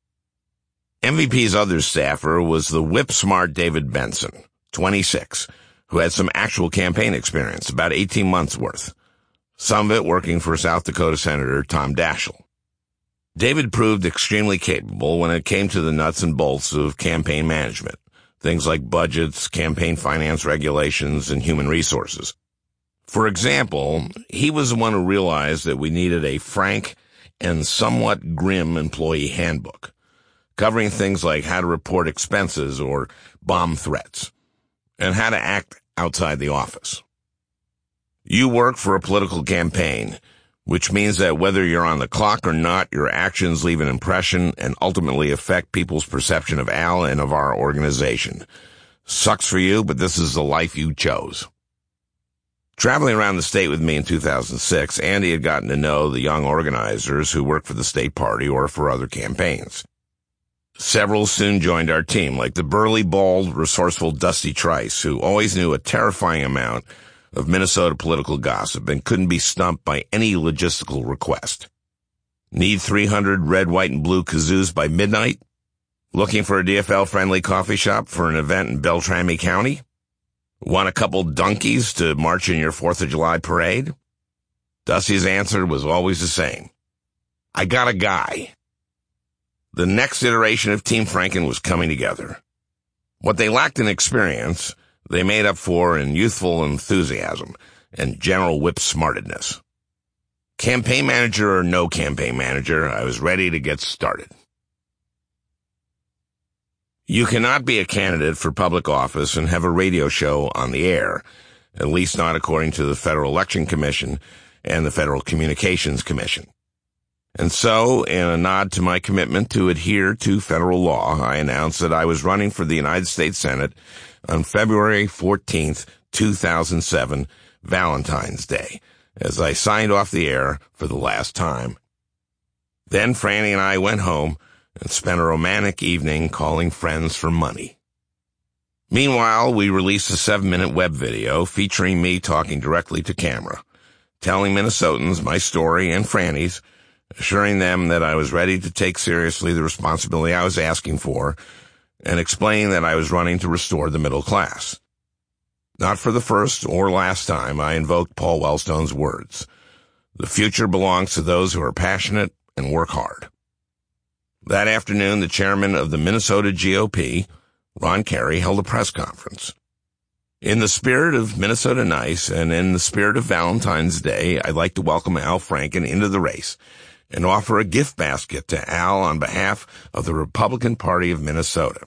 M V P's other staffer was the whip-smart David Benson, twenty-six, who had some actual campaign experience, about eighteen months worth, some of it working for South Dakota Senator Tom Daschle. David proved extremely capable when it came to the nuts and bolts of campaign management, things like budgets, campaign finance regulations, and human resources. For example, he was the one who realized that we needed a frank and somewhat grim employee handbook, covering things like how to report expenses or bomb threats, and how to act outside the office. You work for a political campaign, which means that whether you're on the clock or not, your actions leave an impression and ultimately affect people's perception of Al and of our organization. Sucks for you, but this is the life you chose. Traveling around the state with me in two thousand six, Andy had gotten to know the young organizers who worked for the state party or for other campaigns. Several soon joined our team, like the burly, bald, resourceful Dusty Trice, who always knew a terrifying amount of Minnesota political gossip and couldn't be stumped by any logistical request. Need three hundred red, white, and blue kazoos by midnight? Looking for a D F L-friendly coffee shop for an event in Beltrami County? Want a couple donkeys to march in your fourth of July parade? Dusty's answer was always the same. I got a guy. The next iteration of Team Franken was coming together. What they lacked in experience, they made up for in youthful enthusiasm and general whip-smartedness. Campaign manager or no campaign manager, I was ready to get started. You cannot be a candidate for public office and have a radio show on the air, at least not according to the Federal Election Commission and the Federal Communications Commission. And so, in a nod to my commitment to adhere to federal law, I announced that I was running for the United States Senate on February fourteenth, two thousand seven, Valentine's Day, as I signed off the air for the last time. Then Franny and I went home and spent a romantic evening calling friends for money. Meanwhile, we released a seven-minute web video featuring me talking directly to camera, telling Minnesotans my story and Franny's, assuring them that I was ready to take seriously the responsibility I was asking for, and explaining that I was running to restore the middle class. Not for the first or last time, I invoked Paul Wellstone's words. The future belongs to those who are passionate and work hard. That afternoon, the chairman of the Minnesota G O P, Ron Carey, held a press conference. In the spirit of Minnesota Nice and in the spirit of Valentine's Day, I'd like to welcome Al Franken into the race and offer a gift basket to Al on behalf of the Republican Party of Minnesota.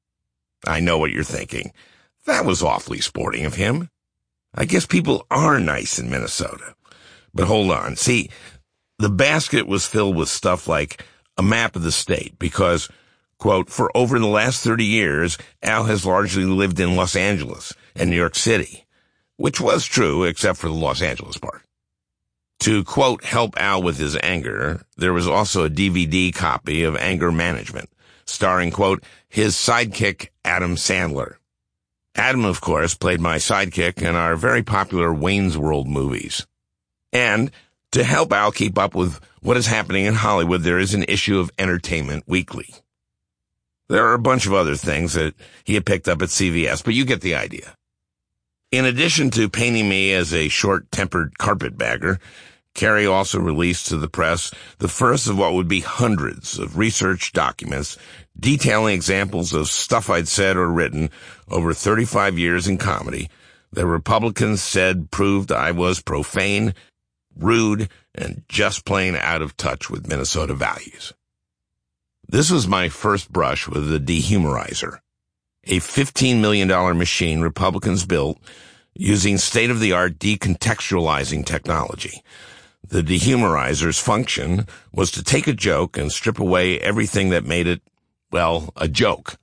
I know what you're thinking. That was awfully sporting of him. I guess people are nice in Minnesota. But hold on. See, the basket was filled with stuff like a map of the state because, quote, for over the last thirty years, Al has largely lived in Los Angeles and New York City, which was true except for the Los Angeles part. To, quote, help Al with his anger, there was also a D V D copy of Anger Management, starring, quote, his sidekick, Adam Sandler. Adam, of course, played my sidekick in our very popular Wayne's World movies. And to help Al keep up with what is happening in Hollywood, there is an issue of Entertainment Weekly. There are a bunch of other things that he had picked up at C V S, but you get the idea. In addition to painting me as a short-tempered carpetbagger, Carey also released to the press the first of what would be hundreds of research documents detailing examples of stuff I'd said or written over thirty-five years in comedy that Republicans said proved I was profane, rude, and just plain out of touch with Minnesota values. This was my first brush with the Dehumorizer, a fifteen million dollars machine Republicans built using state-of-the-art decontextualizing technology. The Dehumorizer's function was to take a joke and strip away everything that made it, well, a joke.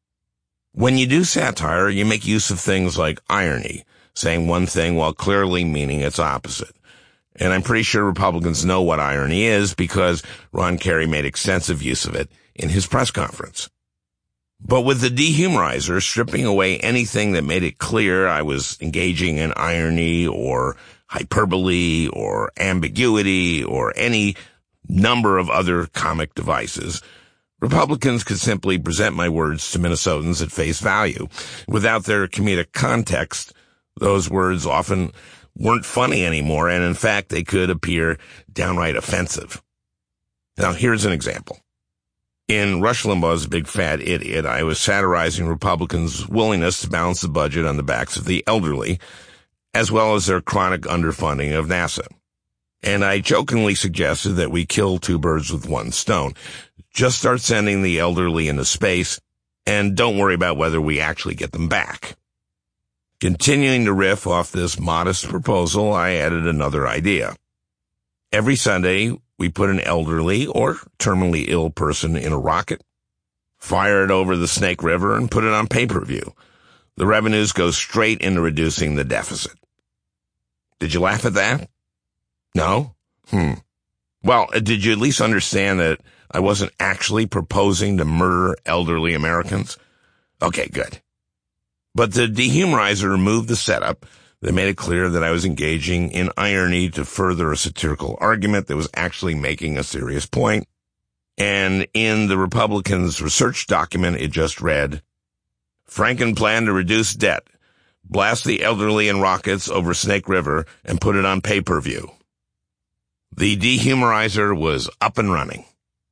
When you do satire, you make use of things like irony, saying one thing while clearly meaning its opposite. And I'm pretty sure Republicans know what irony is because Ron Carey made extensive use of it in his press conference. But with the Dehumorizer, stripping away anything that made it clear I was engaging in irony or hyperbole or ambiguity or any number of other comic devices, Republicans could simply present my words to Minnesotans at face value. Without their comedic context, those words often weren't funny anymore, and in fact, they could appear downright offensive. Now, here's an example. In Rush Limbaugh's Big Fat Idiot, I was satirizing Republicans' willingness to balance the budget on the backs of the elderly, as well as their chronic underfunding of NASA. And I jokingly suggested that we kill two birds with one stone. Just start sending the elderly into space, and don't worry about whether we actually get them back. Continuing to riff off this modest proposal, I added another idea. Every Sunday, we put an elderly or terminally ill person in a rocket, fire it over the Snake River, and put it on pay-per-view. The revenues go straight into reducing the deficit. Did you laugh at that? No? Hmm. Well, did you at least understand that I wasn't actually proposing to murder elderly Americans? Okay, good. But the Dehumorizer removed the setup that made it clear that I was engaging in irony to further a satirical argument that was actually making a serious point. And in the Republicans' research document, it just read, Franken planned to reduce debt, blast the elderly in rockets over Snake River, and put it on pay-per-view. The Dehumorizer was up and running.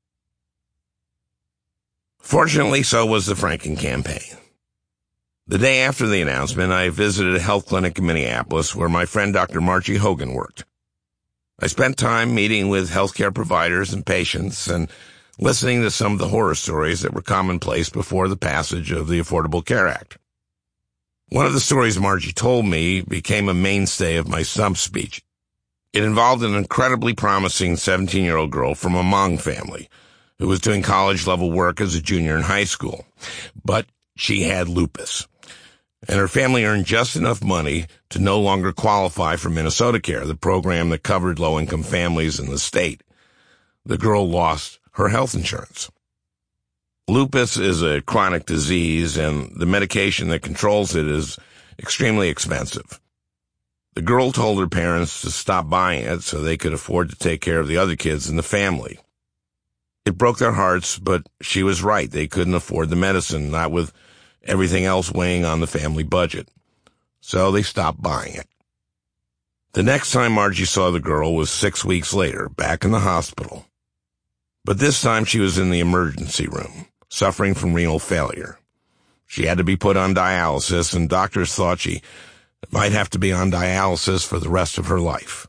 Fortunately, so was the Franken campaign. The day after the announcement, I visited a health clinic in Minneapolis where my friend Doctor Margie Hogan worked. I spent time meeting with healthcare providers and patients and listening to some of the horror stories that were commonplace before the passage of the Affordable Care Act. One of the stories Margie told me became a mainstay of my stump speech. It involved an incredibly promising seventeen-year-old girl from a Hmong family who was doing college-level work as a junior in high school. But she had lupus, and her family earned just enough money to no longer qualify for Minnesota Care, the program that covered low-income families in the state. the girl lost her health insurance. Lupus is a chronic disease, and the medication that controls it is extremely expensive. The girl told her parents to stop buying it so they could afford to take care of the other kids in the family. It broke their hearts, but she was right. They couldn't afford the medicine, not with everything else weighing on the family budget. So they stopped buying it. The next time Margie saw the girl was six weeks later, back in the hospital. But this time she was in the emergency room, suffering from renal failure. She had to be put on dialysis, and doctors thought she might have to be on dialysis for the rest of her life.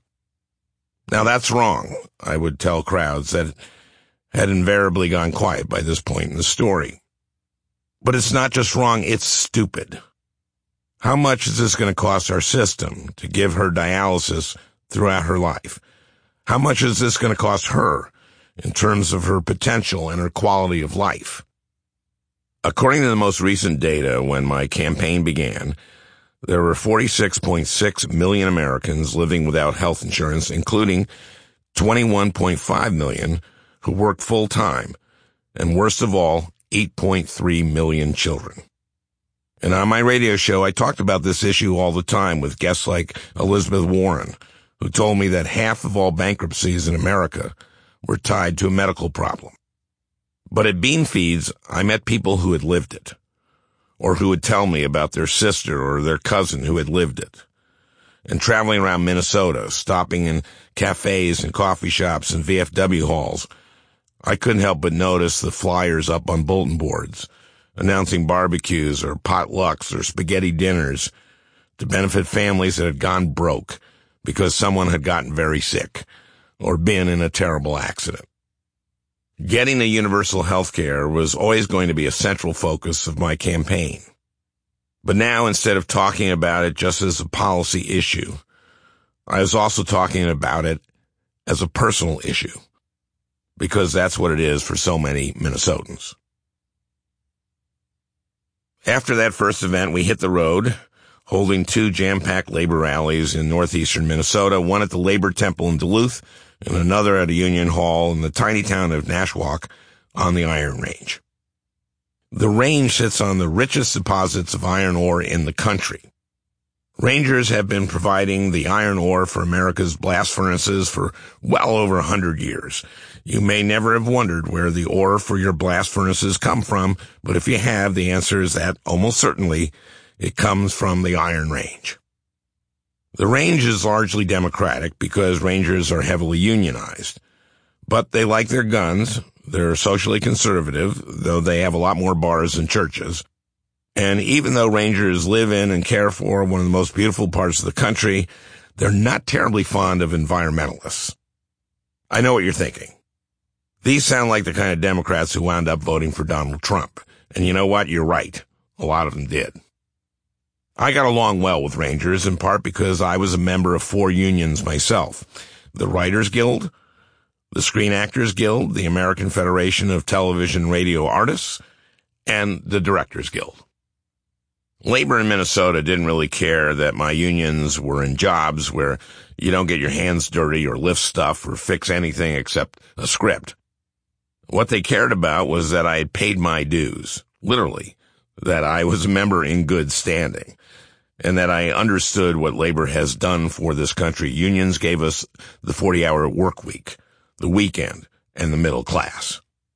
Now that's wrong, I would tell crowds that had invariably gone quiet by this point in the story. But it's not just wrong, it's stupid. How much is this going to cost our system to give her dialysis throughout her life? How much is this going to cost her in terms of her potential and her quality of life? According to the most recent data, when my campaign began, there were forty-six point six million Americans living without health insurance, including twenty-one point five million who worked full-time, and worst of all, eight point three million children. And on my radio show, I talked about this issue all the time with guests like Elizabeth Warren, who told me that half of all bankruptcies in America were tied to a medical problem. But at Bean Feeds, I met people who had lived it, or who would tell me about their sister or their cousin who had lived it. And traveling around Minnesota, stopping in cafes and coffee shops and V F W halls, I couldn't help but notice the flyers up on bulletin boards, announcing barbecues or potlucks or spaghetti dinners to benefit families that had gone broke because someone had gotten very sick or been in a terrible accident. Getting to universal health care was always going to be a central focus of my campaign. But now, instead of talking about it just as a policy issue, I was also talking about it as a personal issue, because that's what it is for so many Minnesotans. After that first event, we hit the road, holding two jam-packed labor rallies in northeastern Minnesota, one at the Labor Temple in Duluth and another at a union hall in the tiny town of Nashwauk on the Iron Range. The range sits on the richest deposits of iron ore in the country. Rangers have been providing the iron ore for America's blast furnaces for well over a hundred years. You may never have wondered where the ore for your blast furnaces come from, but if you have, the answer is that almost certainly it comes from the Iron Range. The range is largely Democratic because Rangers are heavily unionized, but they like their guns. They're socially conservative, though they have a lot more bars than churches. And even though Rangers live in and care for one of the most beautiful parts of the country, they're not terribly fond of environmentalists. I know what you're thinking. These sound like the kind of Democrats who wound up voting for Donald Trump. And you know what? You're right. A lot of them did. I got along well with Rangers, in part because I was a member of four unions myself: the Writers Guild, the Screen Actors Guild, the American Federation of Television Radio Artists, and the Directors Guild. Labor in Minnesota didn't really care that my unions were in jobs where you don't get your hands dirty or lift stuff or fix anything except a script. What they cared about was that I had paid my dues, literally, that I was a member in good standing, and that I understood what labor has done for this country. Unions gave us the forty-hour work week, the weekend, and the middle class.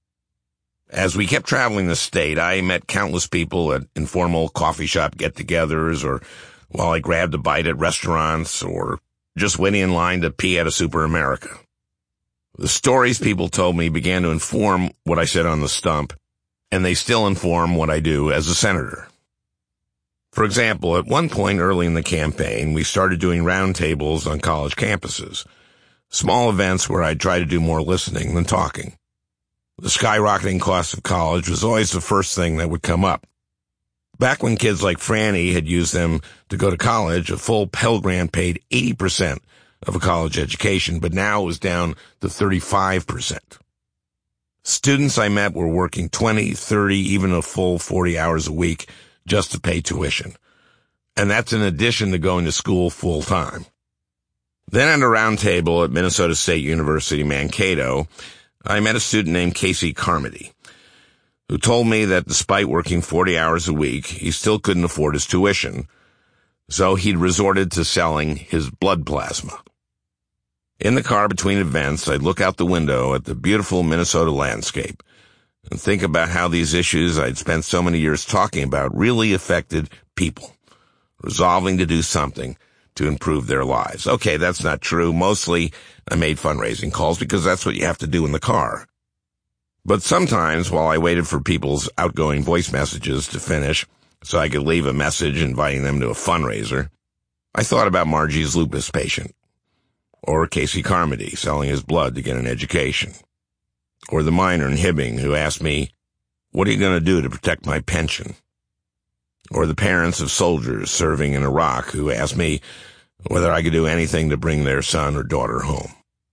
As we kept traveling the state, I met countless people at informal coffee shop get-togethers, or while I grabbed a bite at restaurants, or just waiting in line to pee at a Super America. The stories people told me began to inform what I said on the stump, and they still inform what I do as a senator. For example, at one point early in the campaign, we started doing roundtables on college campuses, small events where I'd try to do more listening than talking. The skyrocketing cost of college was always the first thing that would come up. Back when kids like Franny had used them to go to college, a full Pell Grant paid eighty percent of a college education, but now it was down to thirty-five percent. Students I met were working twenty, thirty, even a full forty hours a week just to pay tuition. And that's in addition to going to school full time. Then at a round table at Minnesota State University, Mankato, I met a student named Casey Carmody, who told me that despite working forty hours a week, he still couldn't afford his tuition, so he'd resorted to selling his blood plasma. In the car between events, I'd look out the window at the beautiful Minnesota landscape and think about how these issues I'd spent so many years talking about really affected people, resolving to do something to improve their lives. Okay, that's not true. Mostly I made fundraising calls because that's what you have to do in the car. But sometimes, while I waited for people's outgoing voice messages to finish so I could leave a message inviting them to a fundraiser, I thought about Margie's lupus patient, or Casey Carmody selling his blood to get an education, or the miner in Hibbing who asked me, "What are you going to do to protect my pension?" Or the parents of soldiers serving in Iraq who asked me whether I could do anything to bring their son or daughter home.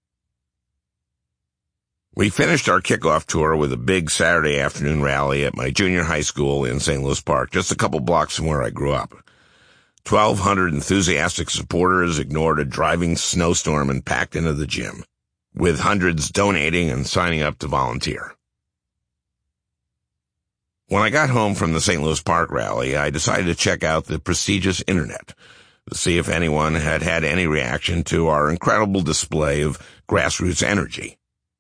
We finished our kickoff tour with a big Saturday afternoon rally at my junior high school in Saint Louis Park, just a couple blocks from where I grew up. Twelve hundred enthusiastic supporters ignored a driving snowstorm and packed into the gym, with hundreds donating and signing up to volunteer. When I got home from the Saint Louis Park rally, I decided to check out the prestigious internet to see if anyone had had any reaction to our incredible display of grassroots energy.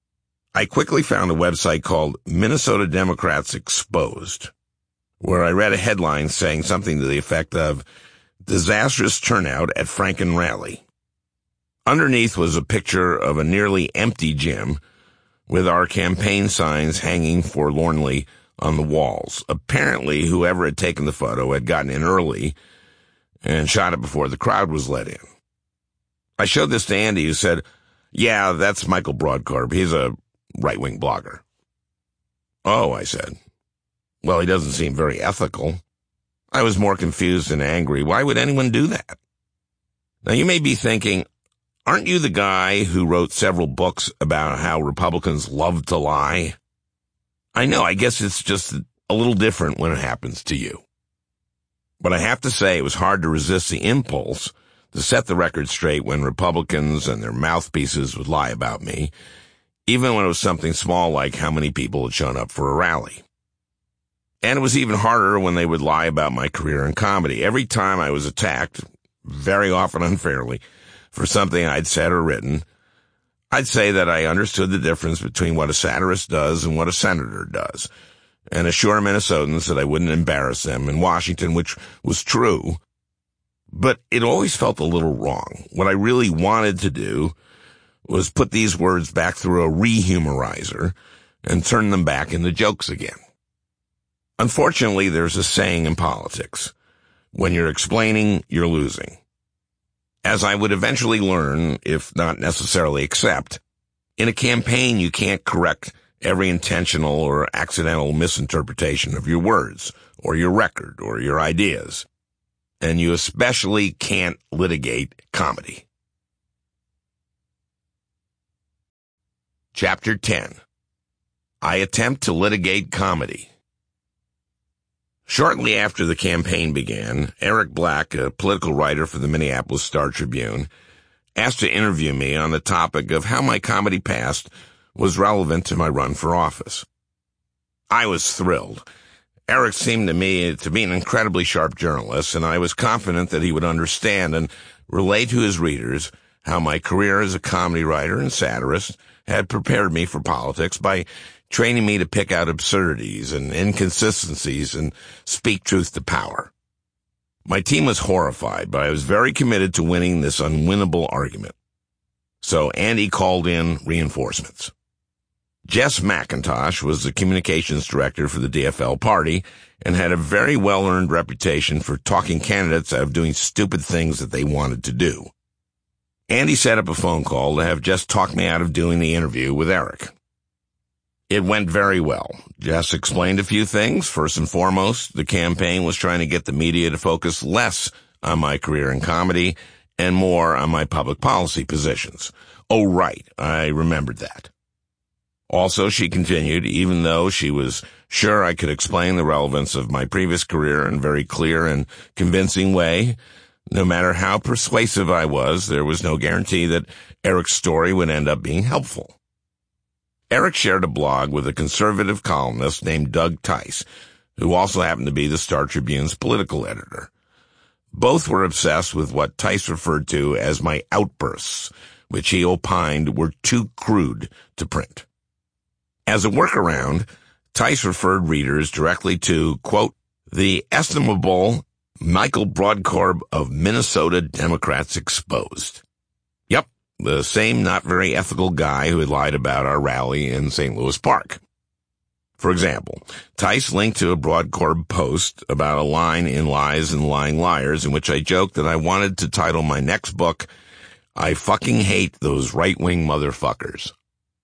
I quickly found a website called Minnesota Democrats Exposed, where I read a headline saying something to the effect of "Disastrous Turnout at Franken Rally." Underneath was a picture of a nearly empty gym with our campaign signs hanging forlornly on the walls. Apparently, whoever had taken the photo had gotten in early and shot it before the crowd was let in. I showed this to Andy, who said, "Yeah, that's Michael Broadcorb. He's a right-wing blogger." "Oh," I said. "Well, he doesn't seem very ethical." I was more confused and angry. Why would anyone do that? Now, you may be thinking, aren't you the guy who wrote several books about how Republicans love to lie? I know, I guess it's just a little different when it happens to you. But I have to say it was hard to resist the impulse to set the record straight when Republicans and their mouthpieces would lie about me, even when it was something small like how many people had shown up for a rally. And it was even harder when they would lie about my career in comedy. Every time I was attacked, very often unfairly, for something I'd said or written, I'd say that I understood the difference between what a satirist does and what a senator does, and assure Minnesotans that I wouldn't embarrass them in Washington, which was true. But it always felt a little wrong. What I really wanted to do was put these words back through a rehumorizer and turn them back into jokes again. Unfortunately, there's a saying in politics: when you're explaining, you're losing. As I would eventually learn, if not necessarily accept, in a campaign you can't correct every intentional or accidental misinterpretation of your words, or your record, or your ideas. And you especially can't litigate comedy. Chapter ten. I attempt to litigate comedy. Shortly after the campaign began, Eric Black, a political writer for the Minneapolis Star-Tribune, asked to interview me on the topic of how my comedy past was relevant to my run for office. I was thrilled. Eric seemed to me to be an incredibly sharp journalist, and I was confident that he would understand and relate to his readers how my career as a comedy writer and satirist had prepared me for politics by training me to pick out absurdities and inconsistencies and speak truth to power. My team was horrified, but I was very committed to winning this unwinnable argument. So Andy called in reinforcements. Jess McIntosh was the communications director for the D F L party and had a very well-earned reputation for talking candidates out of doing stupid things that they wanted to do. Andy set up a phone call to have Jess talk me out of doing the interview with Eric. It went very well. Jess explained a few things. First and foremost, the campaign was trying to get the media to focus less on my career in comedy and more on my public policy positions. Oh, right, I remembered that. Also, she continued, even though she was sure I could explain the relevance of my previous career in a very clear and convincing way, no matter how persuasive I was, there was no guarantee that Eric's story would end up being helpful. Eric shared a blog with a conservative columnist named Doug Tice, who also happened to be the Star Tribune's political editor. Both were obsessed with what Tice referred to as my outbursts, which he opined were too crude to print. As a workaround, Tice referred readers directly to, quote, the estimable Michael Broadcorb of Minnesota Democrats Exposed. Yep, the same not very ethical guy who had lied about our rally in Saint Louis Park. For example, Tice linked to a Broadcorb post about a line in Lies and Lying Liars in which I joked that I wanted to title my next book, I Fucking Hate Those Right-Wing Motherfuckers.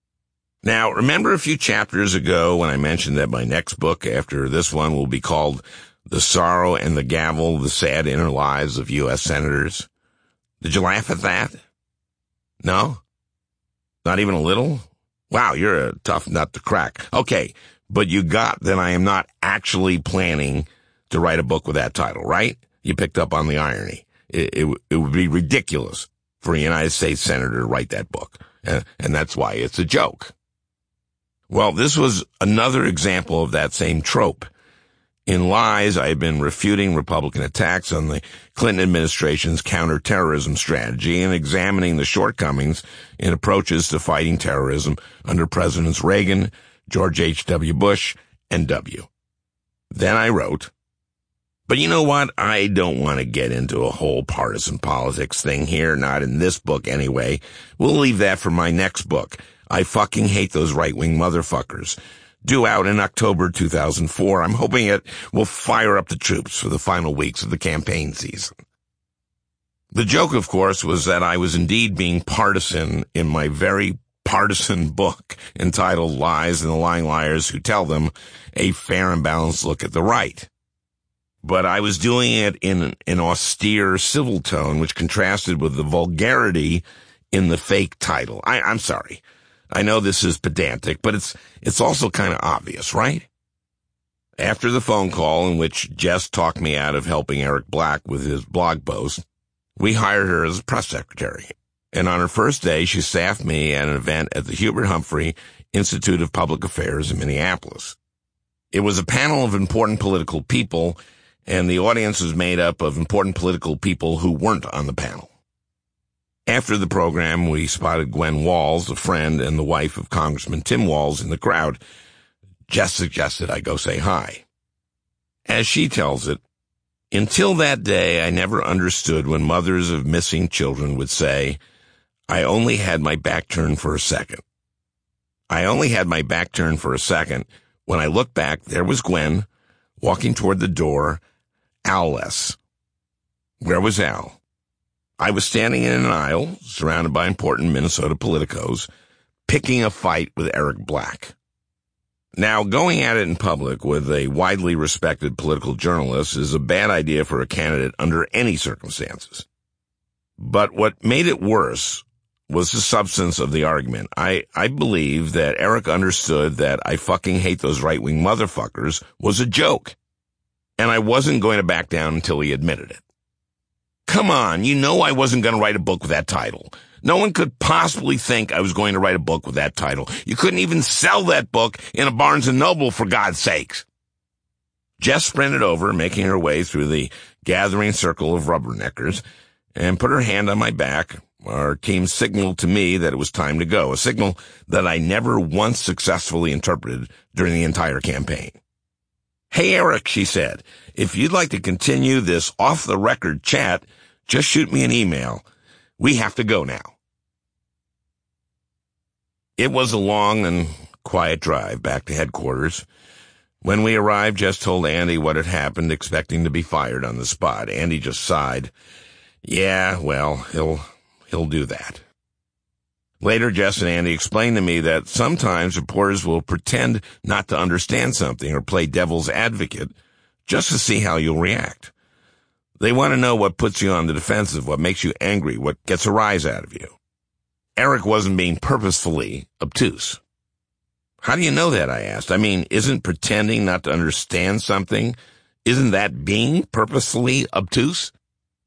Now, remember a few chapters ago when I mentioned that my next book after this one will be called The Sorrow and the Gavel, The Sad Inner Lives of U S Senators? Did you laugh at that? No? Not even a little? Wow, you're a tough nut to crack. Okay, but you got that I am not actually planning to write a book with that title, right? You picked up on the irony. It, it, it would be ridiculous for a United States senator to write that book, and, and that's why it's a joke. Well, this was another example of that same trope. In Lies, I have been refuting Republican attacks on the Clinton administration's counterterrorism strategy and examining the shortcomings in approaches to fighting terrorism under Presidents Reagan, George H W. Bush, and W. Then I wrote, but you know what? I don't want to get into a whole partisan politics thing here, not in this book anyway. We'll leave that for my next book. I Fucking Hate Those Right-Wing Motherfuckers. Due out in October two thousand four. I'm hoping it will fire up the troops for the final weeks of the campaign season. The joke, of course, was that I was indeed being partisan in my very partisan book entitled Lies and the Lying Liars Who Tell Them, A Fair and Balanced Look at the Right. But I was doing it in an austere civil tone, which contrasted with the vulgarity in the fake title. I, I'm sorry. I know this is pedantic, but it's it's also kind of obvious, right? After the phone call in which Jess talked me out of helping Eric Black with his blog post, we hired her as a press secretary. And on her first day, she staffed me at an event at the Hubert Humphrey Institute of Public Affairs in Minneapolis. It was a panel of important political people, and the audience was made up of important political people who weren't on the panel. After the program, we spotted Gwen Walz, a friend and the wife of Congressman Tim Walz, in the crowd. Jess suggested I go say hi. As she tells it, until that day, I never understood when mothers of missing children would say, I only had my back turned for a second. I only had my back turned for a second. When I looked back, there was Gwen, walking toward the door, Al-less. Where was Al? I was standing in an aisle, surrounded by important Minnesota politicos, picking a fight with Eric Black. Now, going at it in public with a widely respected political journalist is a bad idea for a candidate under any circumstances. But what made it worse was the substance of the argument. I, I believe that Eric understood that I fucking hate those right-wing motherfuckers was a joke, and I wasn't going to back down until he admitted it. Come on, you know I wasn't going to write a book with that title. No one could possibly think I was going to write a book with that title. You couldn't even sell that book in a Barnes and Noble, for God's sakes. Jess sprinted over, making her way through the gathering circle of rubberneckers, and put her hand on my back. Our team signaled to me that it was time to go, a signal that I never once successfully interpreted during the entire campaign. Hey, Eric, she said, if you'd like to continue this off-the-record chat, just shoot me an email. We have to go now. It was a long and quiet drive back to headquarters. When we arrived, Jess told Andy what had happened, expecting to be fired on the spot. Andy just sighed. Yeah, well, he'll, he'll do that. Later, Jess and Andy explained to me that sometimes reporters will pretend not to understand something or play devil's advocate just to see how you'll react. They want to know what puts you on the defensive, what makes you angry, what gets a rise out of you. Eric wasn't being purposefully obtuse. How do you know that, I asked. I mean, isn't pretending not to understand something, isn't that being purposefully obtuse?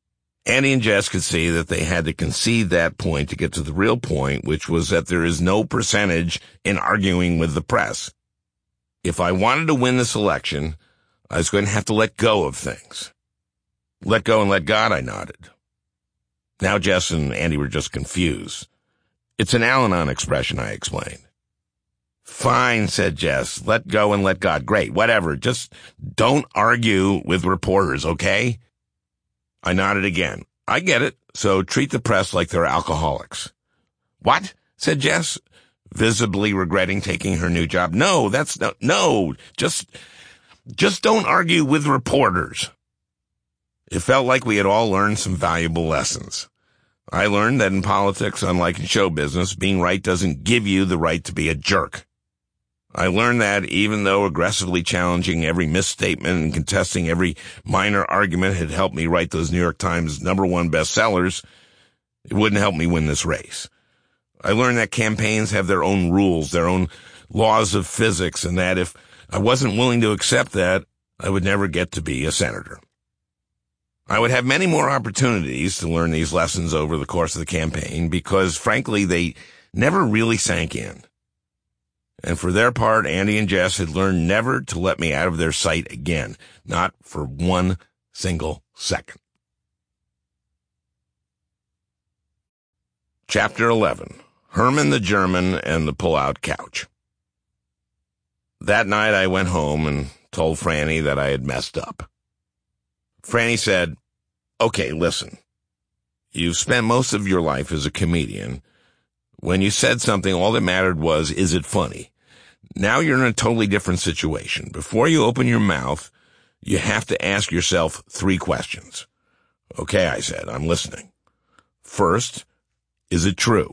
Andy and Jess could see that they had to concede that point to get to the real point, which was that there is no percentage in arguing with the press. If I wanted to win this election, I was going to have to let go of things. Let go and let God, I nodded. Now Jess and Andy were just confused. It's an Al-Anon expression, I explained. Fine, said Jess. Let go and let God. Great, whatever. Just don't argue with reporters, okay? I nodded again. I get it, so treat the press like they're alcoholics. What? Said Jess, visibly regretting taking her new job. No, that's no, no, just, just don't argue with reporters. It felt like we had all learned some valuable lessons. I learned that in politics, unlike in show business, being right doesn't give you the right to be a jerk. I learned that even though aggressively challenging every misstatement and contesting every minor argument had helped me write those New York Times number one bestsellers, it wouldn't help me win this race. I learned that campaigns have their own rules, their own laws of physics, and that if I wasn't willing to accept that, I would never get to be a senator. I would have many more opportunities to learn these lessons over the course of the campaign because, frankly, they never really sank in. And for their part, Andy and Jess had learned never to let me out of their sight again, not for one single second. Chapter eleven. Herman the German and the Pull-Out Couch. That night I went home and told Franny that I had messed up. Franny said, okay, listen. You've spent most of your life as a comedian. When you said something, all that mattered was, is it funny? Now you're in a totally different situation. Before you open your mouth, you have to ask yourself three questions. Okay, I said, I'm listening. First, is it true?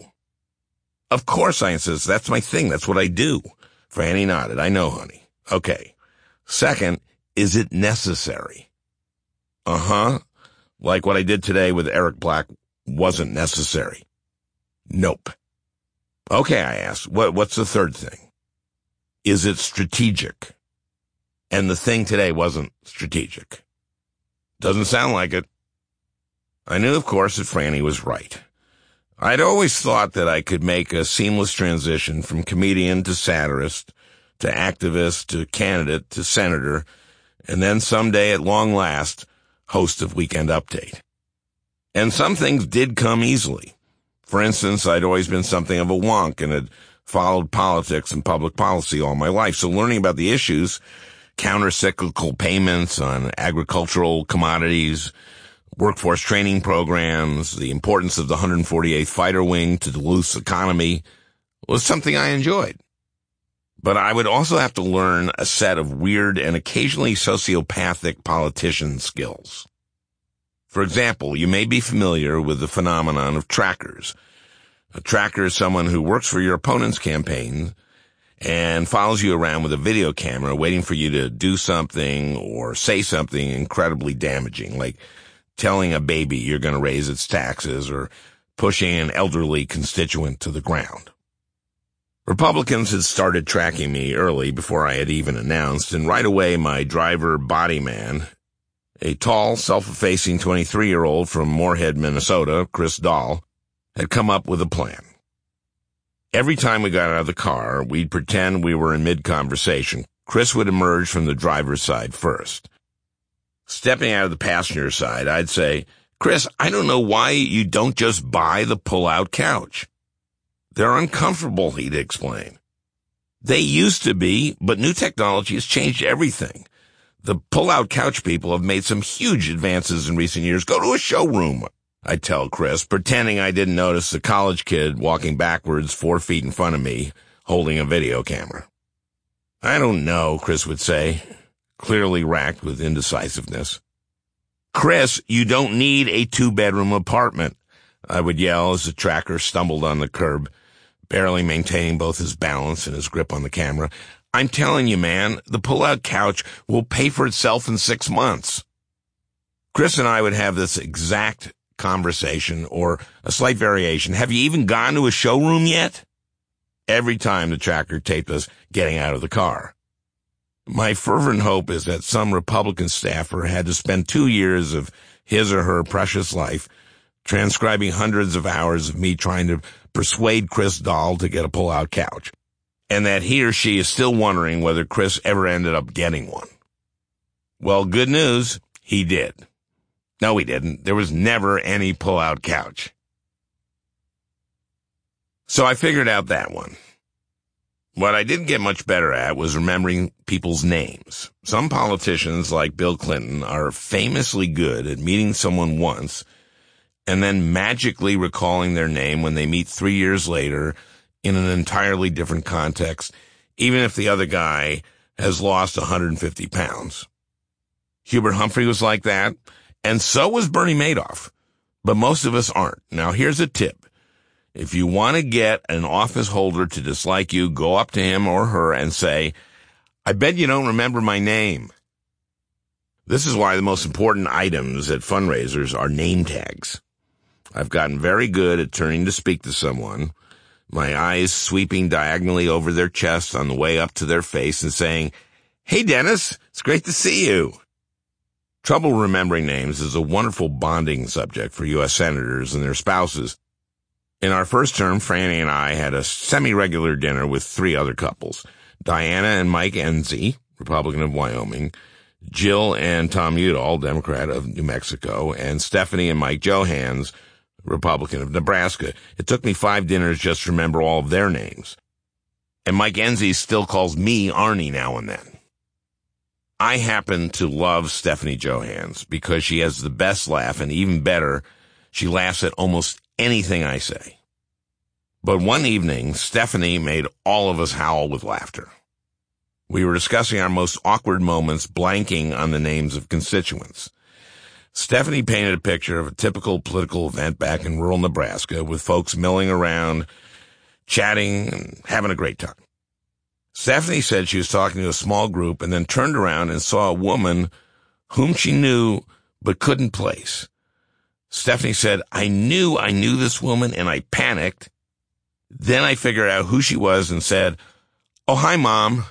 Of course, I insist. That's my thing. That's what I do. Franny nodded. I know, honey. Okay. Second, is it necessary? Uh-huh. Like what I did today with Eric Black wasn't necessary. Nope. Okay, I asked. What, what's the third thing? Is it strategic? And the thing today wasn't strategic. Doesn't sound like it. I knew, of course, that Franny was right. I'd always thought that I could make a seamless transition from comedian to satirist, to activist, to candidate, to senator, and then someday at long last, host of Weekend Update. And some things did come easily. For instance, I'd always been something of a wonk and had followed politics and public policy all my life. So learning about the issues, counter-cyclical payments on agricultural commodities, workforce training programs, the importance of the one hundred forty-eighth Fighter Wing to Duluth's economy, was something I enjoyed. But I would also have to learn a set of weird and occasionally sociopathic politician skills. For example, you may be familiar with the phenomenon of trackers. A tracker is someone who works for your opponent's campaign and follows you around with a video camera waiting for you to do something or say something incredibly damaging, like telling a baby you're going to raise its taxes or pushing an elderly constituent to the ground. Republicans had started tracking me early before I had even announced, and right away my driver body man, a tall, self-effacing twenty-three-year-old from Moorhead, Minnesota, Chris Dahl, had come up with a plan. Every time we got out of the car, we'd pretend we were in mid-conversation. Chris would emerge from the driver's side first. Stepping out of the passenger side, I'd say, Chris, I don't know why you don't just buy the pull-out couch. They're uncomfortable, he'd explain. They used to be, but new technology has changed everything. The pull-out couch people have made some huge advances in recent years. Go to a showroom, I'd tell Chris, pretending I didn't notice the college kid walking backwards four feet in front of me, holding a video camera. I don't know, Chris would say, clearly racked with indecisiveness. Chris, you don't need a two-bedroom apartment, I would yell as the tracker stumbled on the curb, barely maintaining both his balance and his grip on the camera. I'm telling you, man, the pull-out couch will pay for itself in six months. Chris and I would have this exact conversation or a slight variation. Have you even gone to a showroom yet? Every time the tracker taped us getting out of the car. My fervent hope is that some Republican staffer had to spend two years of his or her precious life, transcribing hundreds of hours of me trying to persuade Chris Dahl to get a pull-out couch, and that he or she is still wondering whether Chris ever ended up getting one. Well, good news, he did. No, he didn't. There was never any pull-out couch. So I figured out that one. What I didn't get much better at was remembering people's names. Some politicians, like Bill Clinton, are famously good at meeting someone once and then magically recalling their name when they meet three years later in an entirely different context, even if the other guy has lost one hundred fifty pounds. Hubert Humphrey was like that, and so was Bernie Madoff. But most of us aren't. Now, here's a tip. If you want to get an office holder to dislike you, go up to him or her and say, "I bet you don't remember my name." This is why the most important items at fundraisers are name tags. I've gotten very good at turning to speak to someone, my eyes sweeping diagonally over their chest on the way up to their face and saying, "Hey, Dennis, it's great to see you." Trouble remembering names is a wonderful bonding subject for U S senators and their spouses. In our first term, Franny and I had a semi-regular dinner with three other couples, Diana and Mike Enzi, Republican of Wyoming, Jill and Tom Udall, Democrat of New Mexico, and Stephanie and Mike Johans, Republican of Nebraska. It took me five dinners just to remember all of their names. And Mike Enzi still calls me Arnie now and then. I happen to love Stephanie Johans because she has the best laugh, and even better, she laughs at almost anything I say. But one evening, Stephanie made all of us howl with laughter. We were discussing our most awkward moments, blanking on the names of constituents. Stephanie painted a picture of a typical political event back in rural Nebraska with folks milling around, chatting, and having a great time. Stephanie said she was talking to a small group and then turned around and saw a woman whom she knew but couldn't place. Stephanie said, "I knew I knew this woman and I panicked. Then I figured out who she was and said, 'Oh, hi, Mom.'"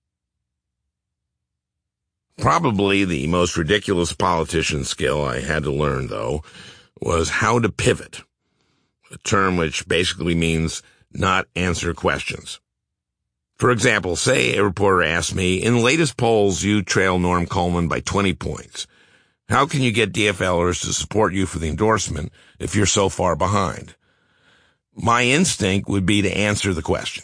Probably the most ridiculous politician skill I had to learn, though, was how to pivot, a term which basically means not answer questions. For example, say a reporter asked me, "In the latest polls, you trail Norm Coleman by twenty points. How can you get D F Lers to support you for the endorsement if you're so far behind?" My instinct would be to answer the question.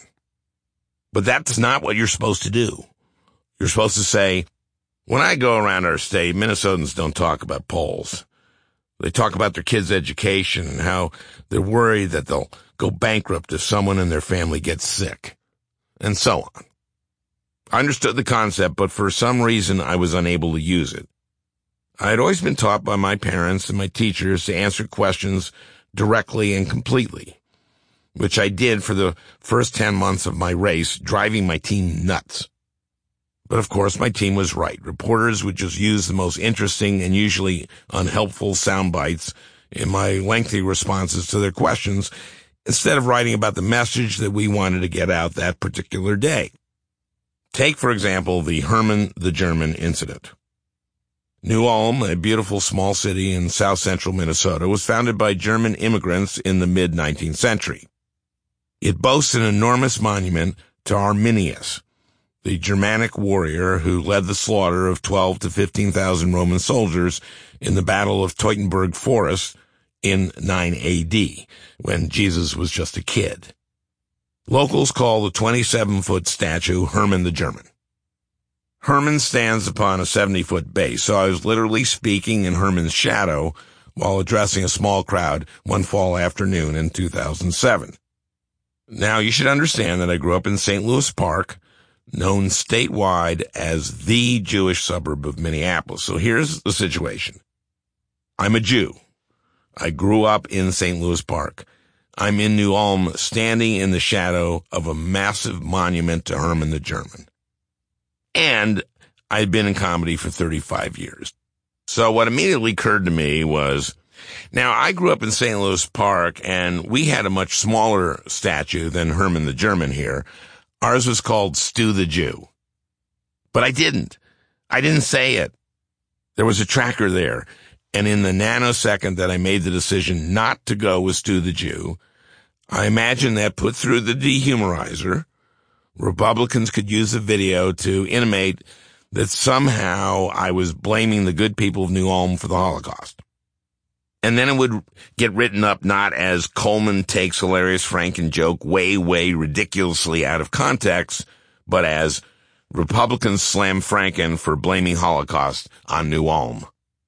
But that's not what you're supposed to do. You're supposed to say, "When I go around our state, Minnesotans don't talk about polls. They talk about their kids' education and how they're worried that they'll go bankrupt if someone in their family gets sick," and so on. I understood the concept, but for some reason I was unable to use it. I had always been taught by my parents and my teachers to answer questions directly and completely, which I did for the first ten months of my race, driving my team nuts. But of course, my team was right. Reporters would just use the most interesting and usually unhelpful sound bites in my lengthy responses to their questions, instead of writing about the message that we wanted to get out that particular day. Take, for example, the Herman the German incident. New Ulm, a beautiful small city in south-central Minnesota, was founded by German immigrants in the mid-nineteenth century. It boasts an enormous monument to Arminius, the Germanic warrior who led the slaughter of twelve to fifteen thousand Roman soldiers in the Battle of Teutoburg Forest in nine A D, when Jesus was just a kid. Locals call the twenty-seven-foot statue Herman the German. Herman stands upon a seventy-foot base, so I was literally speaking in Herman's shadow while addressing a small crowd one fall afternoon in two thousand seven. Now, you should understand that I grew up in Saint Louis Park, known statewide as the Jewish suburb of Minneapolis. So here's the situation. I'm a Jew. I grew up in Saint Louis Park. I'm in New Ulm, standing in the shadow of a massive monument to Herman the German. And I'd been in comedy for thirty-five years. So what immediately occurred to me was, now I grew up in Saint Louis Park, and we had a much smaller statue than Herman the German here. Ours was called Stu the Jew. But I didn't. I didn't say it. There was a tracker there. And in the nanosecond that I made the decision not to go with Stu the Jew, I imagined that put through the dehumorizer, Republicans could use the video to intimate that somehow I was blaming the good people of New Ulm for the Holocaust. And then it would get written up not as Coleman takes hilarious Franken joke way, way ridiculously out of context, but as Republicans slam Franken for blaming Holocaust on New Ulm.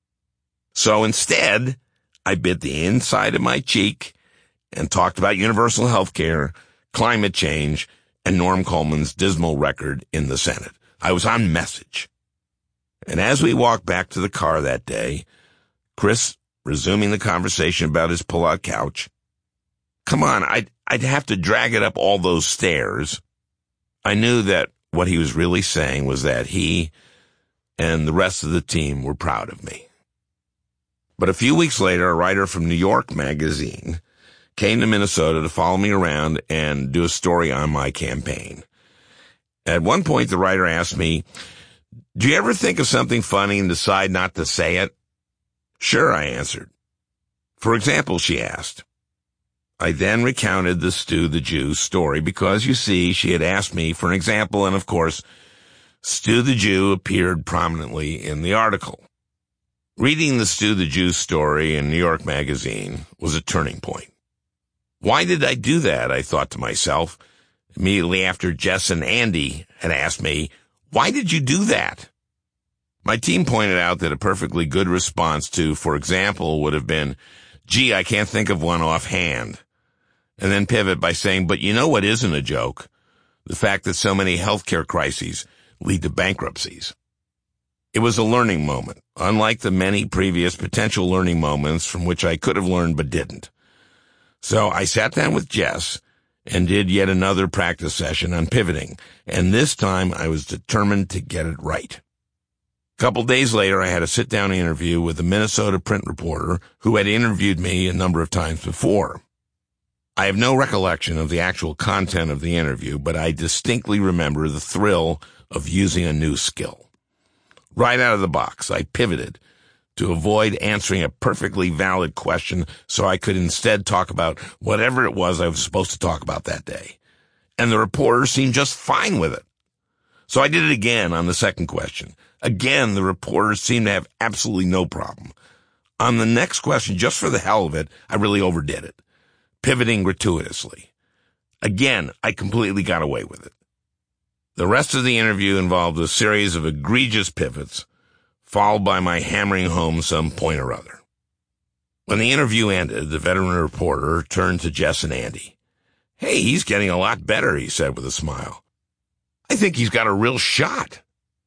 So instead, I bit the inside of my cheek and talked about universal health care, climate change, and Norm Coleman's dismal record in the Senate. I was on message. And as we walked back to the car that day, Chris resuming the conversation about his pull-out couch. Come on, I'd, I'd have to drag it up all those stairs. I knew that what he was really saying was that he and the rest of the team were proud of me. But a few weeks later, a writer from New York Magazine came to Minnesota to follow me around and do a story on my campaign. At one point, the writer asked me, "Do you ever think of something funny and decide not to say it?" "Sure," I answered. "For example," she asked. I then recounted the Stu the Jew story because, you see, she had asked me for an example, and of course, Stu the Jew appeared prominently in the article. Reading the Stu the Jew story in New York Magazine was a turning point. Why did I do that, I thought to myself, immediately after Jess and Andy had asked me, "Why did you do that?" My team pointed out that a perfectly good response to, for example, would have been, "Gee, I can't think of one offhand," and then pivot by saying, "But you know what isn't a joke? The fact that so many healthcare crises lead to bankruptcies." It was a learning moment, unlike the many previous potential learning moments from which I could have learned but didn't. So I sat down with Jess and did yet another practice session on pivoting, and this time I was determined to get it right. A couple days later, I had a sit-down interview with a Minnesota print reporter who had interviewed me a number of times before. I have no recollection of the actual content of the interview, but I distinctly remember the thrill of using a new skill. Right out of the box, I pivoted to avoid answering a perfectly valid question so I could instead talk about whatever it was I was supposed to talk about that day. And the reporter seemed just fine with it. So I did it again on the second question. Again, the reporter seemed to have absolutely no problem. On the next question, just for the hell of it, I really overdid it, pivoting gratuitously. Again, I completely got away with it. The rest of the interview involved a series of egregious pivots, followed by my hammering home some point or other. When the interview ended, the veteran reporter turned to Jess and Andy. "Hey, he's getting a lot better," he said with a smile. "I think he's got a real shot."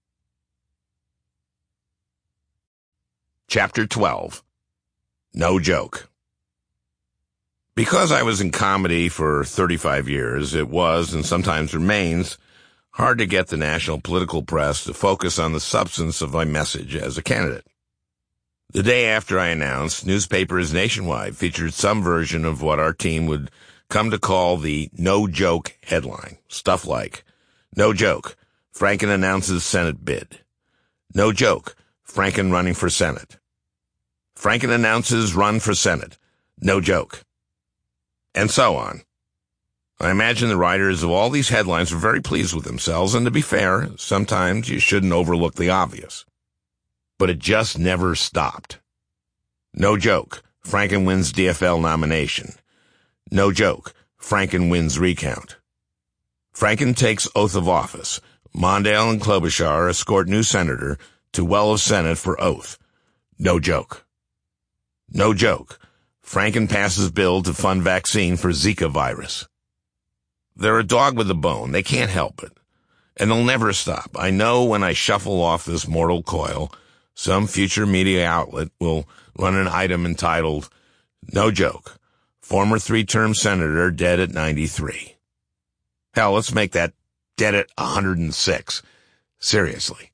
Chapter twelve. No Joke. Because I was in comedy for thirty-five years, it was, and sometimes remains, hard to get the national political press to focus on the substance of my message as a candidate. The day after I announced, newspapers nationwide featured some version of what our team would come to call the no joke headline. Stuff like, "No joke, Franken announces Senate bid." "No joke, Franken running for Senate." "Franken announces run for Senate." "No joke." And so on. I imagine the writers of all these headlines were very pleased with themselves, and to be fair, sometimes you shouldn't overlook the obvious. But it just never stopped. "No joke, Franken wins D F L nomination." "No joke, Franken wins recount." "Franken takes oath of office. Mondale and Klobuchar escort new senator to well of Senate for oath." No joke. "No joke, Franken passes bill to fund vaccine for Zika virus." They're a dog with a bone. They can't help it. And they'll never stop. I know when I shuffle off this mortal coil, some future media outlet will run an item entitled, "No joke, former three-term senator dead at ninety-three. Hell, let's make that dead at one hundred six. Seriously.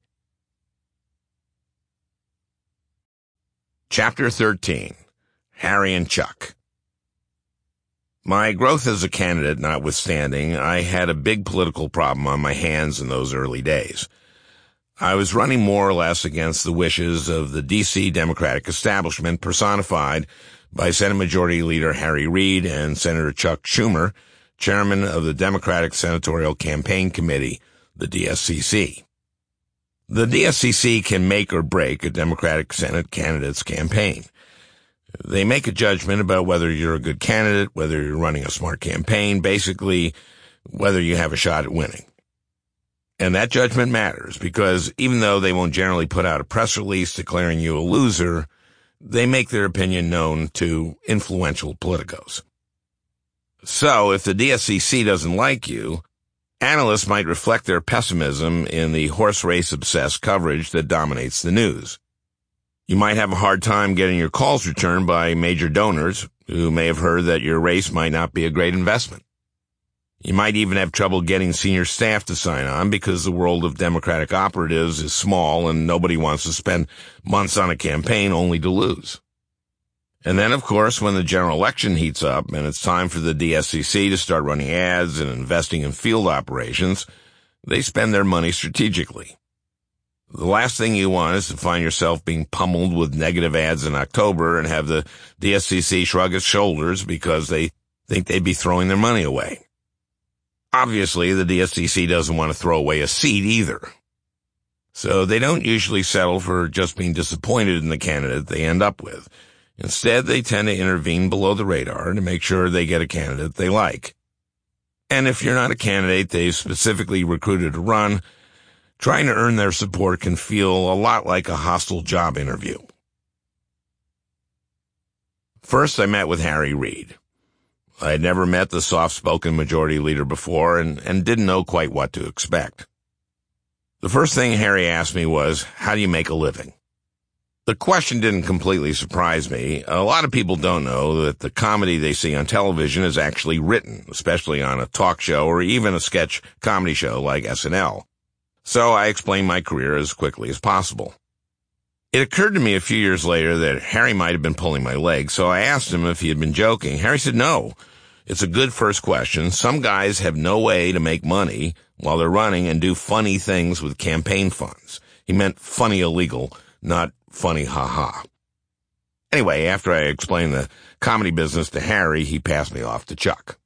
Chapter thirteen. Harry and Chuck. My growth as a candidate notwithstanding, I had a big political problem on my hands in those early days. I was running more or less against the wishes of the D C Democratic establishment personified by Senate Majority Leader Harry Reid and Senator Chuck Schumer, chairman of the Democratic Senatorial Campaign Committee, the D S C C. The D S C C can make or break a Democratic Senate candidate's campaign. They make a judgment about whether you're a good candidate, whether you're running a smart campaign, basically whether you have a shot at winning. And that judgment matters because even though they won't generally put out a press release declaring you a loser, they make their opinion known to influential politicos. So if the D S C C doesn't like you, analysts might reflect their pessimism in the horse race-obsessed coverage that dominates the news. You might have a hard time getting your calls returned by major donors who may have heard that your race might not be a great investment. You might even have trouble getting senior staff to sign on because the world of Democratic operatives is small and nobody wants to spend months on a campaign only to lose. And then, of course, when the general election heats up and it's time for the D S C C to start running ads and investing in field operations, they spend their money strategically. The last thing you want is to find yourself being pummeled with negative ads in October and have the D S C C shrug its shoulders because they think they'd be throwing their money away. Obviously, the D S C C doesn't want to throw away a seat either. So they don't usually settle for just being disappointed in the candidate they end up with. Instead, they tend to intervene below the radar to make sure they get a candidate they like. And if you're not a candidate they've specifically recruited to run, trying to earn their support can feel a lot like a hostile job interview. First, I met with Harry Reid. I had never met the soft-spoken majority leader before and, and didn't know quite what to expect. The first thing Harry asked me was, how do you make a living? The question didn't completely surprise me. A lot of people don't know that the comedy they see on television is actually written, especially on a talk show or even a sketch comedy show like S N L. So I explained my career as quickly as possible. It occurred to me a few years later that Harry might have been pulling my leg, so I asked him if he had been joking. Harry said no. It's a good first question. Some guys have no way to make money while they're running and do funny things with campaign funds. He meant funny illegal, not funny ha-ha. Anyway, after I explained the comedy business to Harry, he passed me off to Chuck.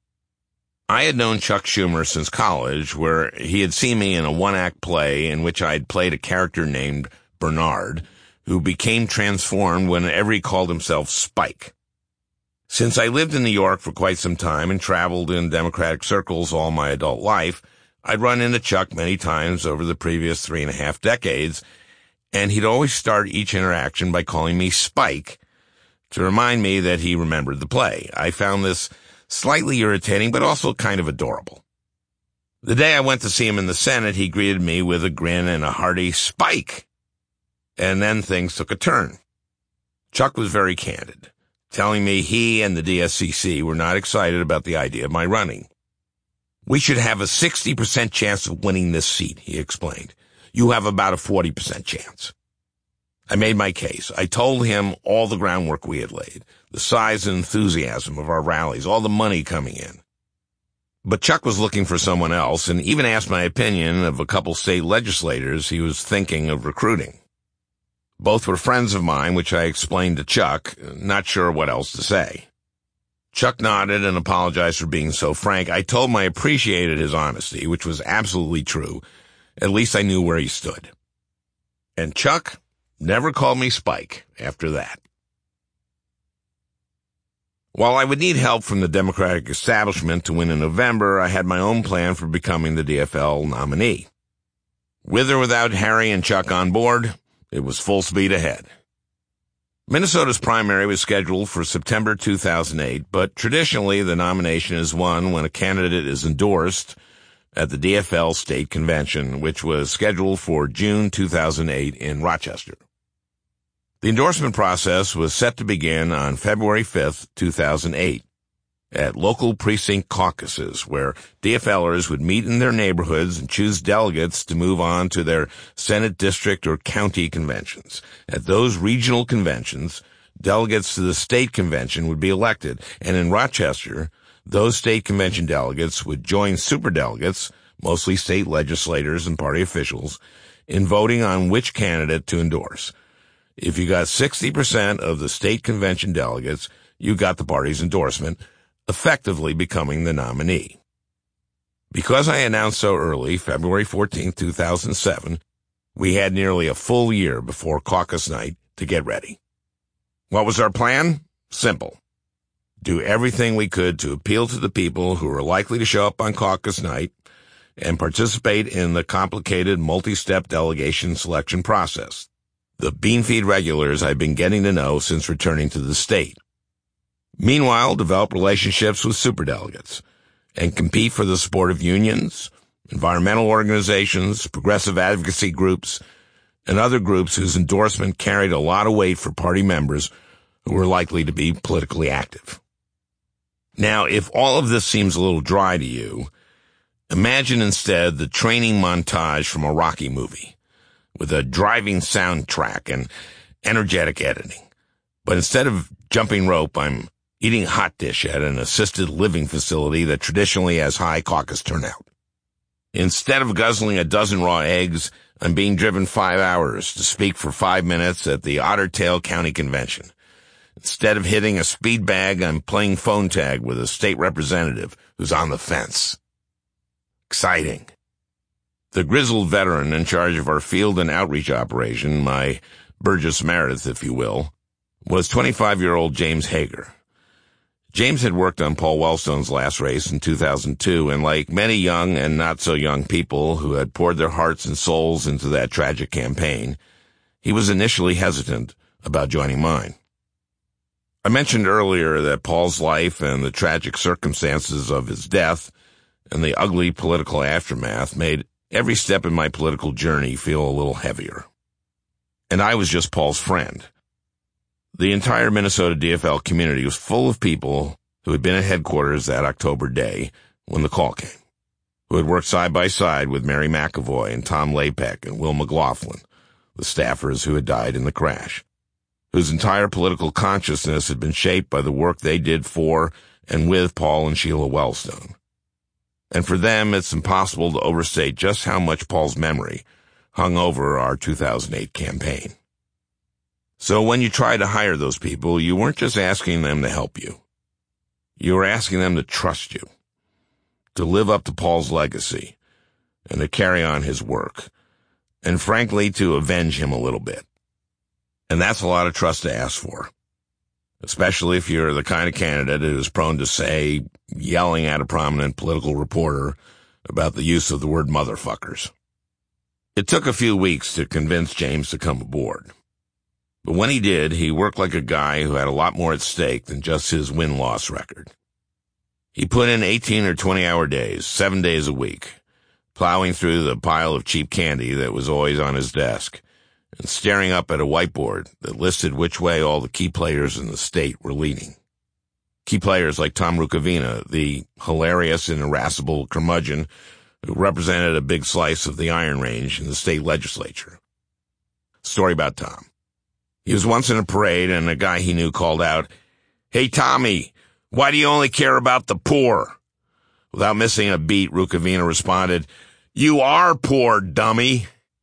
I had known Chuck Schumer since college, where he had seen me in a one-act play in which I had played a character named Bernard, who became transformed whenever he called himself Spike. Since I lived in New York for quite some time and traveled in Democratic circles all my adult life, I'd run into Chuck many times over the previous three and a half decades, and he'd always start each interaction by calling me Spike to remind me that he remembered the play. I found this slightly irritating, but also kind of adorable. The day I went to see him in the Senate, he greeted me with a grin and a hearty Spike. And then things took a turn. Chuck was very candid, telling me he and the D S C C were not excited about the idea of my running. We should have a sixty percent chance of winning this seat, he explained. You have about a forty percent chance. I made my case. I told him all the groundwork we had laid, the size and enthusiasm of our rallies, all the money coming in. But Chuck was looking for someone else and even asked my opinion of a couple state legislators he was thinking of recruiting. Both were friends of mine, which I explained to Chuck, not sure what else to say. Chuck nodded and apologized for being so frank. I told him I appreciated his honesty, which was absolutely true. At least I knew where he stood. And Chuck never called me Spike after that. While I would need help from the Democratic establishment to win in November, I had my own plan for becoming the D F L nominee. With or without Harry and Chuck on board, it was full speed ahead. Minnesota's primary was scheduled for September two thousand eight, but traditionally the nomination is won when a candidate is endorsed at the D F L State Convention, which was scheduled for June two thousand eight in Rochester. The endorsement process was set to begin on February fifth, two thousand eight, at local precinct caucuses, where DFLers would meet in their neighborhoods and choose delegates to move on to their Senate district or county conventions. At those regional conventions, delegates to the state convention would be elected, and in Rochester, those state convention delegates would join superdelegates, mostly state legislators and party officials, in voting on which candidate to endorse. If you got sixty percent of the state convention delegates, you got the party's endorsement, effectively becoming the nominee. Because I announced so early, February fourteenth, two thousand seven, we had nearly a full year before caucus night to get ready. What was our plan? Simple. Do everything we could to appeal to the people who were likely to show up on caucus night and participate in the complicated multi-step delegation selection process, the bean-feed regulars I've been getting to know since returning to the state. Meanwhile, develop relationships with superdelegates and compete for the support of unions, environmental organizations, progressive advocacy groups, and other groups whose endorsement carried a lot of weight for party members who were likely to be politically active. Now, if all of this seems a little dry to you, imagine instead the training montage from a Rocky movie with a driving soundtrack and energetic editing. But instead of jumping rope, I'm eating hot dish at an assisted living facility that traditionally has high caucus turnout. Instead of guzzling a dozen raw eggs, I'm being driven five hours to speak for five minutes at the Otter Tail County Convention. Instead of hitting a speed bag, I'm playing phone tag with a state representative who's on the fence. Exciting. The grizzled veteran in charge of our field and outreach operation, my Burgess Meredith, if you will, was twenty-five-year-old James Hager. James had worked on Paul Wellstone's last race in two thousand two, and like many young and not-so-young people who had poured their hearts and souls into that tragic campaign, he was initially hesitant about joining mine. I mentioned earlier that Paul's life and the tragic circumstances of his death and the ugly political aftermath made every step in my political journey feel a little heavier. And I was just Paul's friend. The entire Minnesota D F L community was full of people who had been at headquarters that October day when the call came, who had worked side by side with Mary McAvoy and Tom Lapek and Will McLaughlin, the staffers who had died in the crash, whose entire political consciousness had been shaped by the work they did for and with Paul and Sheila Wellstone. And for them, it's impossible to overstate just how much Paul's memory hung over our two thousand eight campaign. So when you tried to hire those people, you weren't just asking them to help you. You were asking them to trust you, to live up to Paul's legacy, and to carry on his work, and frankly, to avenge him a little bit. And that's a lot of trust to ask for, especially if you're the kind of candidate who is prone to, say, yelling at a prominent political reporter about the use of the word motherfuckers. It took a few weeks to convince James to come aboard. But when he did, he worked like a guy who had a lot more at stake than just his win-loss record. He put in eighteen or twenty-hour days, seven days a week, plowing through the pile of cheap candy that was always on his desk, and staring up at a whiteboard that listed which way all the key players in the state were leaning. Key players like Tom Rukavina, the hilarious and irascible curmudgeon who represented a big slice of the Iron Range in the state legislature. Story about Tom. He was once in a parade, and a guy he knew called out, "Hey, Tommy, why do you only care about the poor?" Without missing a beat, Rukavina responded, "You are poor, dummy."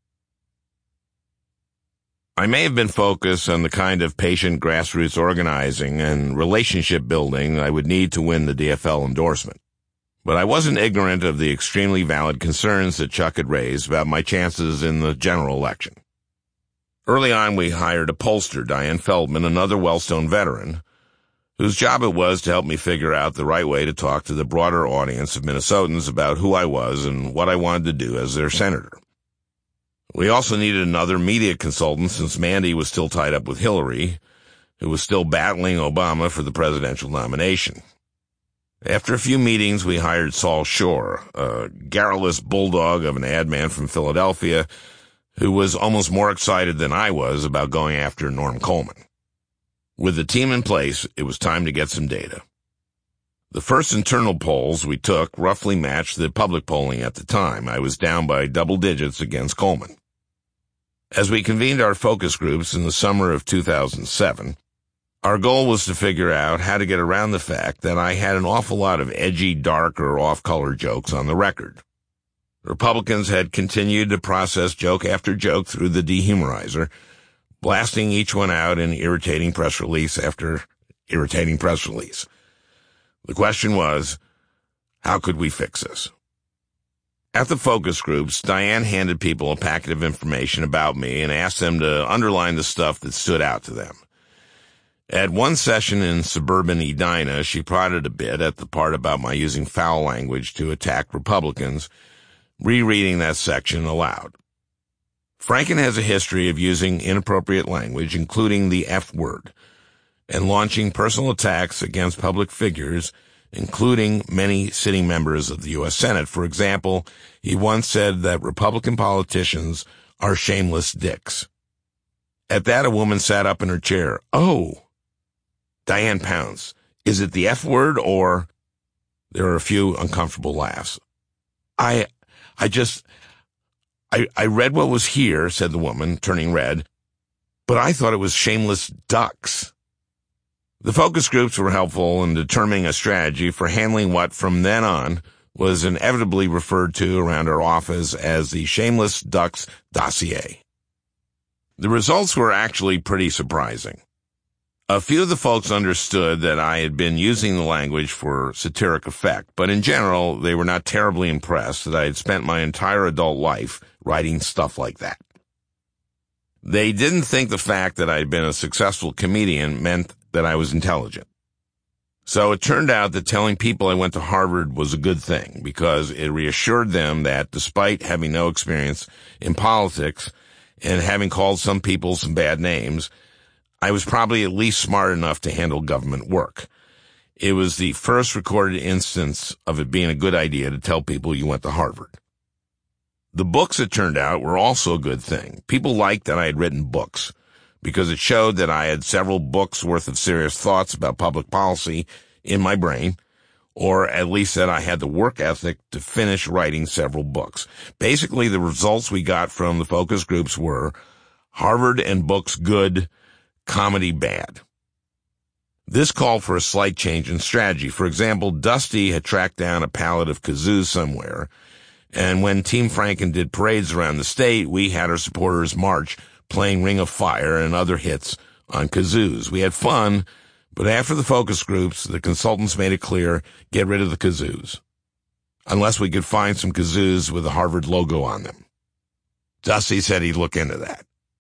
I may have been focused on the kind of patient grassroots organizing and relationship building I would need to win the D F L endorsement, but I wasn't ignorant of the extremely valid concerns that Chuck had raised about my chances in the general election. Early on, we hired a pollster, Diane Feldman, another Wellstone veteran, whose job it was to help me figure out the right way to talk to the broader audience of Minnesotans about who I was and what I wanted to do as their senator. We also needed another media consultant since Mandy was still tied up with Hillary, who was still battling Obama for the presidential nomination. After a few meetings, we hired Saul Shore, a garrulous bulldog of an ad man from Philadelphia, who was almost more excited than I was about going after Norm Coleman. With the team in place, it was time to get some data. The first internal polls we took roughly matched the public polling at the time. I was down by double digits against Coleman. As we convened our focus groups in the summer of two thousand seven, our goal was to figure out how to get around the fact that I had an awful lot of edgy, dark, or off-color jokes on the record. Republicans had continued to process joke after joke through the dehumorizer, blasting each one out in irritating press release after irritating press release. The question was, how could we fix this? At the focus groups, Diane handed people a packet of information about me and asked them to underline the stuff that stood out to them. At one session in suburban Edina, she prodded a bit at the part about my using foul language to attack Republicans, rereading that section aloud. Franken has a history of using inappropriate language, including the F word, and launching personal attacks against public figures, including many sitting members of the U S Senate. For example, he once said that Republican politicians are shameless dicks. At that, a woman sat up in her chair. Oh! Diane pounced. Is it the F word or... There were a few uncomfortable laughs. I, I just... I, I read what was here, said the woman, turning red, but I thought it was shameless ducks. The focus groups were helpful in determining a strategy for handling what, from then on, was inevitably referred to around our office as the Shameless Ducks Dossier. The results were actually pretty surprising. A few of the folks understood that I had been using the language for satiric effect, but in general, they were not terribly impressed that I had spent my entire adult life writing stuff like that. They didn't think the fact that I had been a successful comedian meant that I was intelligent. So it turned out that telling people I went to Harvard was a good thing, because it reassured them that despite having no experience in politics and having called some people some bad names, I was probably at least smart enough to handle government work. It was the first recorded instance of it being a good idea to tell people you went to Harvard. The books, it turned out, were also a good thing. People liked that I had written books, because it showed that I had several books worth of serious thoughts about public policy in my brain, or at least that I had the work ethic to finish writing several books. Basically, the results we got from the focus groups were Harvard and books good, comedy bad. This called for a slight change in strategy. For example, Dusty had tracked down a pallet of kazoos somewhere, and when Team Franken did parades around the state, we had our supporters march, playing Ring of Fire and other hits on kazoos. We had fun, but after the focus groups, the consultants made it clear, get rid of the kazoos, unless we could find some kazoos with a Harvard logo on them. Dusty said he'd look into that.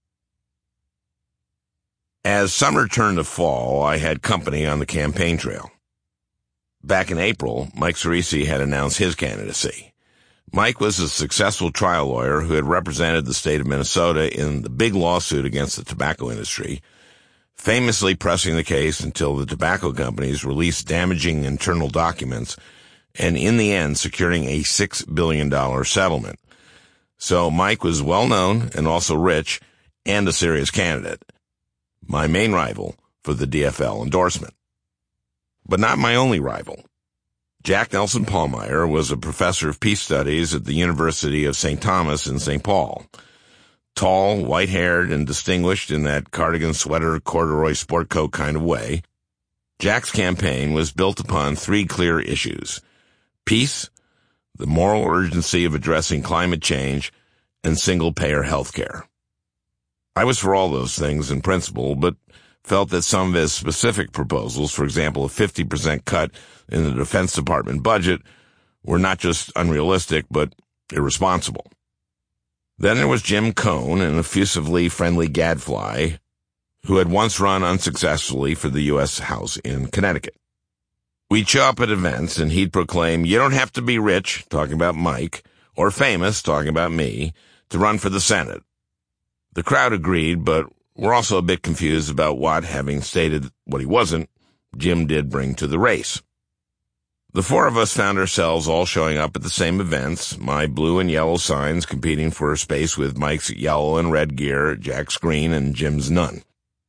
As summer turned to fall, I had company on the campaign trail. Back in April, Mike Cerisi had announced his candidacy. Mike was a successful trial lawyer who had represented the state of Minnesota in the big lawsuit against the tobacco industry, famously pressing the case until the tobacco companies released damaging internal documents and in the end securing a six billion dollars settlement. So Mike was well known and also rich and a serious candidate. My main rival for the D F L endorsement. But not my only rival. Jack Nelson Pallmeyer was a professor of peace studies at the University of Saint Thomas in Saint Paul. Tall, white-haired, and distinguished in that cardigan sweater, corduroy sport coat kind of way, Jack's campaign was built upon three clear issues: peace, the moral urgency of addressing climate change, and single-payer health care. I was for all those things in principle, but felt that some of his specific proposals, for example, a fifty percent cut in the Defense Department budget, were not just unrealistic, but irresponsible. Then there was Jim Cohn, an effusively friendly gadfly who had once run unsuccessfully for the U S House in Connecticut. We'd show up at events, and he'd proclaim, "You don't have to be rich," talking about Mike, or famous, talking about me, to run for the Senate. The crowd agreed, but were also a bit confused about what, having stated what he wasn't, Jim did bring to the race. The four of us found ourselves all showing up at the same events, my blue and yellow signs competing for a space with Mike's yellow and red gear, Jack's green, and Jim's none.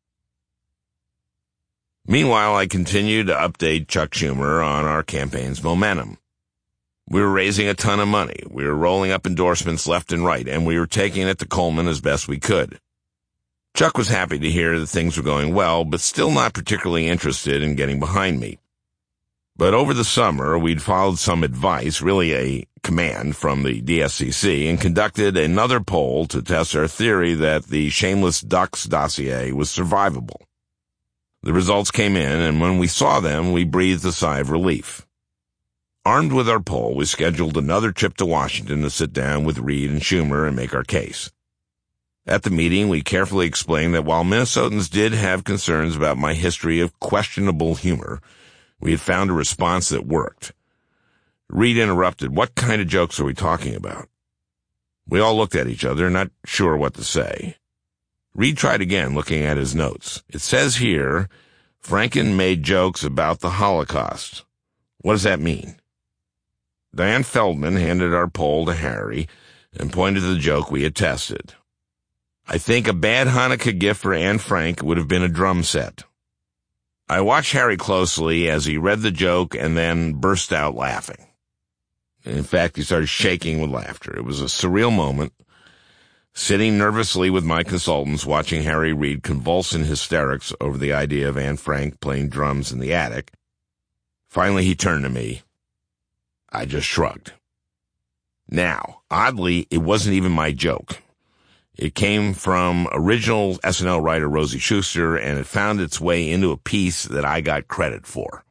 Meanwhile, I continued to update Chuck Schumer on our campaign's momentum. We were raising a ton of money, we were rolling up endorsements left and right, and we were taking it to Coleman as best we could. Chuck was happy to hear that things were going well, but still not particularly interested in getting behind me. But over the summer, we'd followed some advice, really a command from the D S C C, and conducted another poll to test our theory that the Shameless Ducks dossier was survivable. The results came in, and when we saw them, we breathed a sigh of relief. Armed with our poll, we scheduled another trip to Washington to sit down with Reid and Schumer and make our case. At the meeting, we carefully explained that while Minnesotans did have concerns about my history of questionable humor, we had found a response that worked. Reid interrupted, "What kind of jokes are we talking about?" We all looked at each other, not sure what to say. Reid tried again, looking at his notes. "It says here, Franken made jokes about the Holocaust. What does that mean?" Diane Feldman handed our poll to Harry and pointed to the joke we had tested. "I think a bad Hanukkah gift for Anne Frank would have been a drum set." I watched Harry closely as he read the joke and then burst out laughing. In fact, he started shaking with laughter. It was a surreal moment, sitting nervously with my consultants watching Harry Reid convulse in hysterics over the idea of Anne Frank playing drums in the attic. Finally, he turned to me. I just shrugged. Now, oddly, it wasn't even my joke. It came from original S N L writer Rosie Schuster, and it found its way into a piece that I got credit for.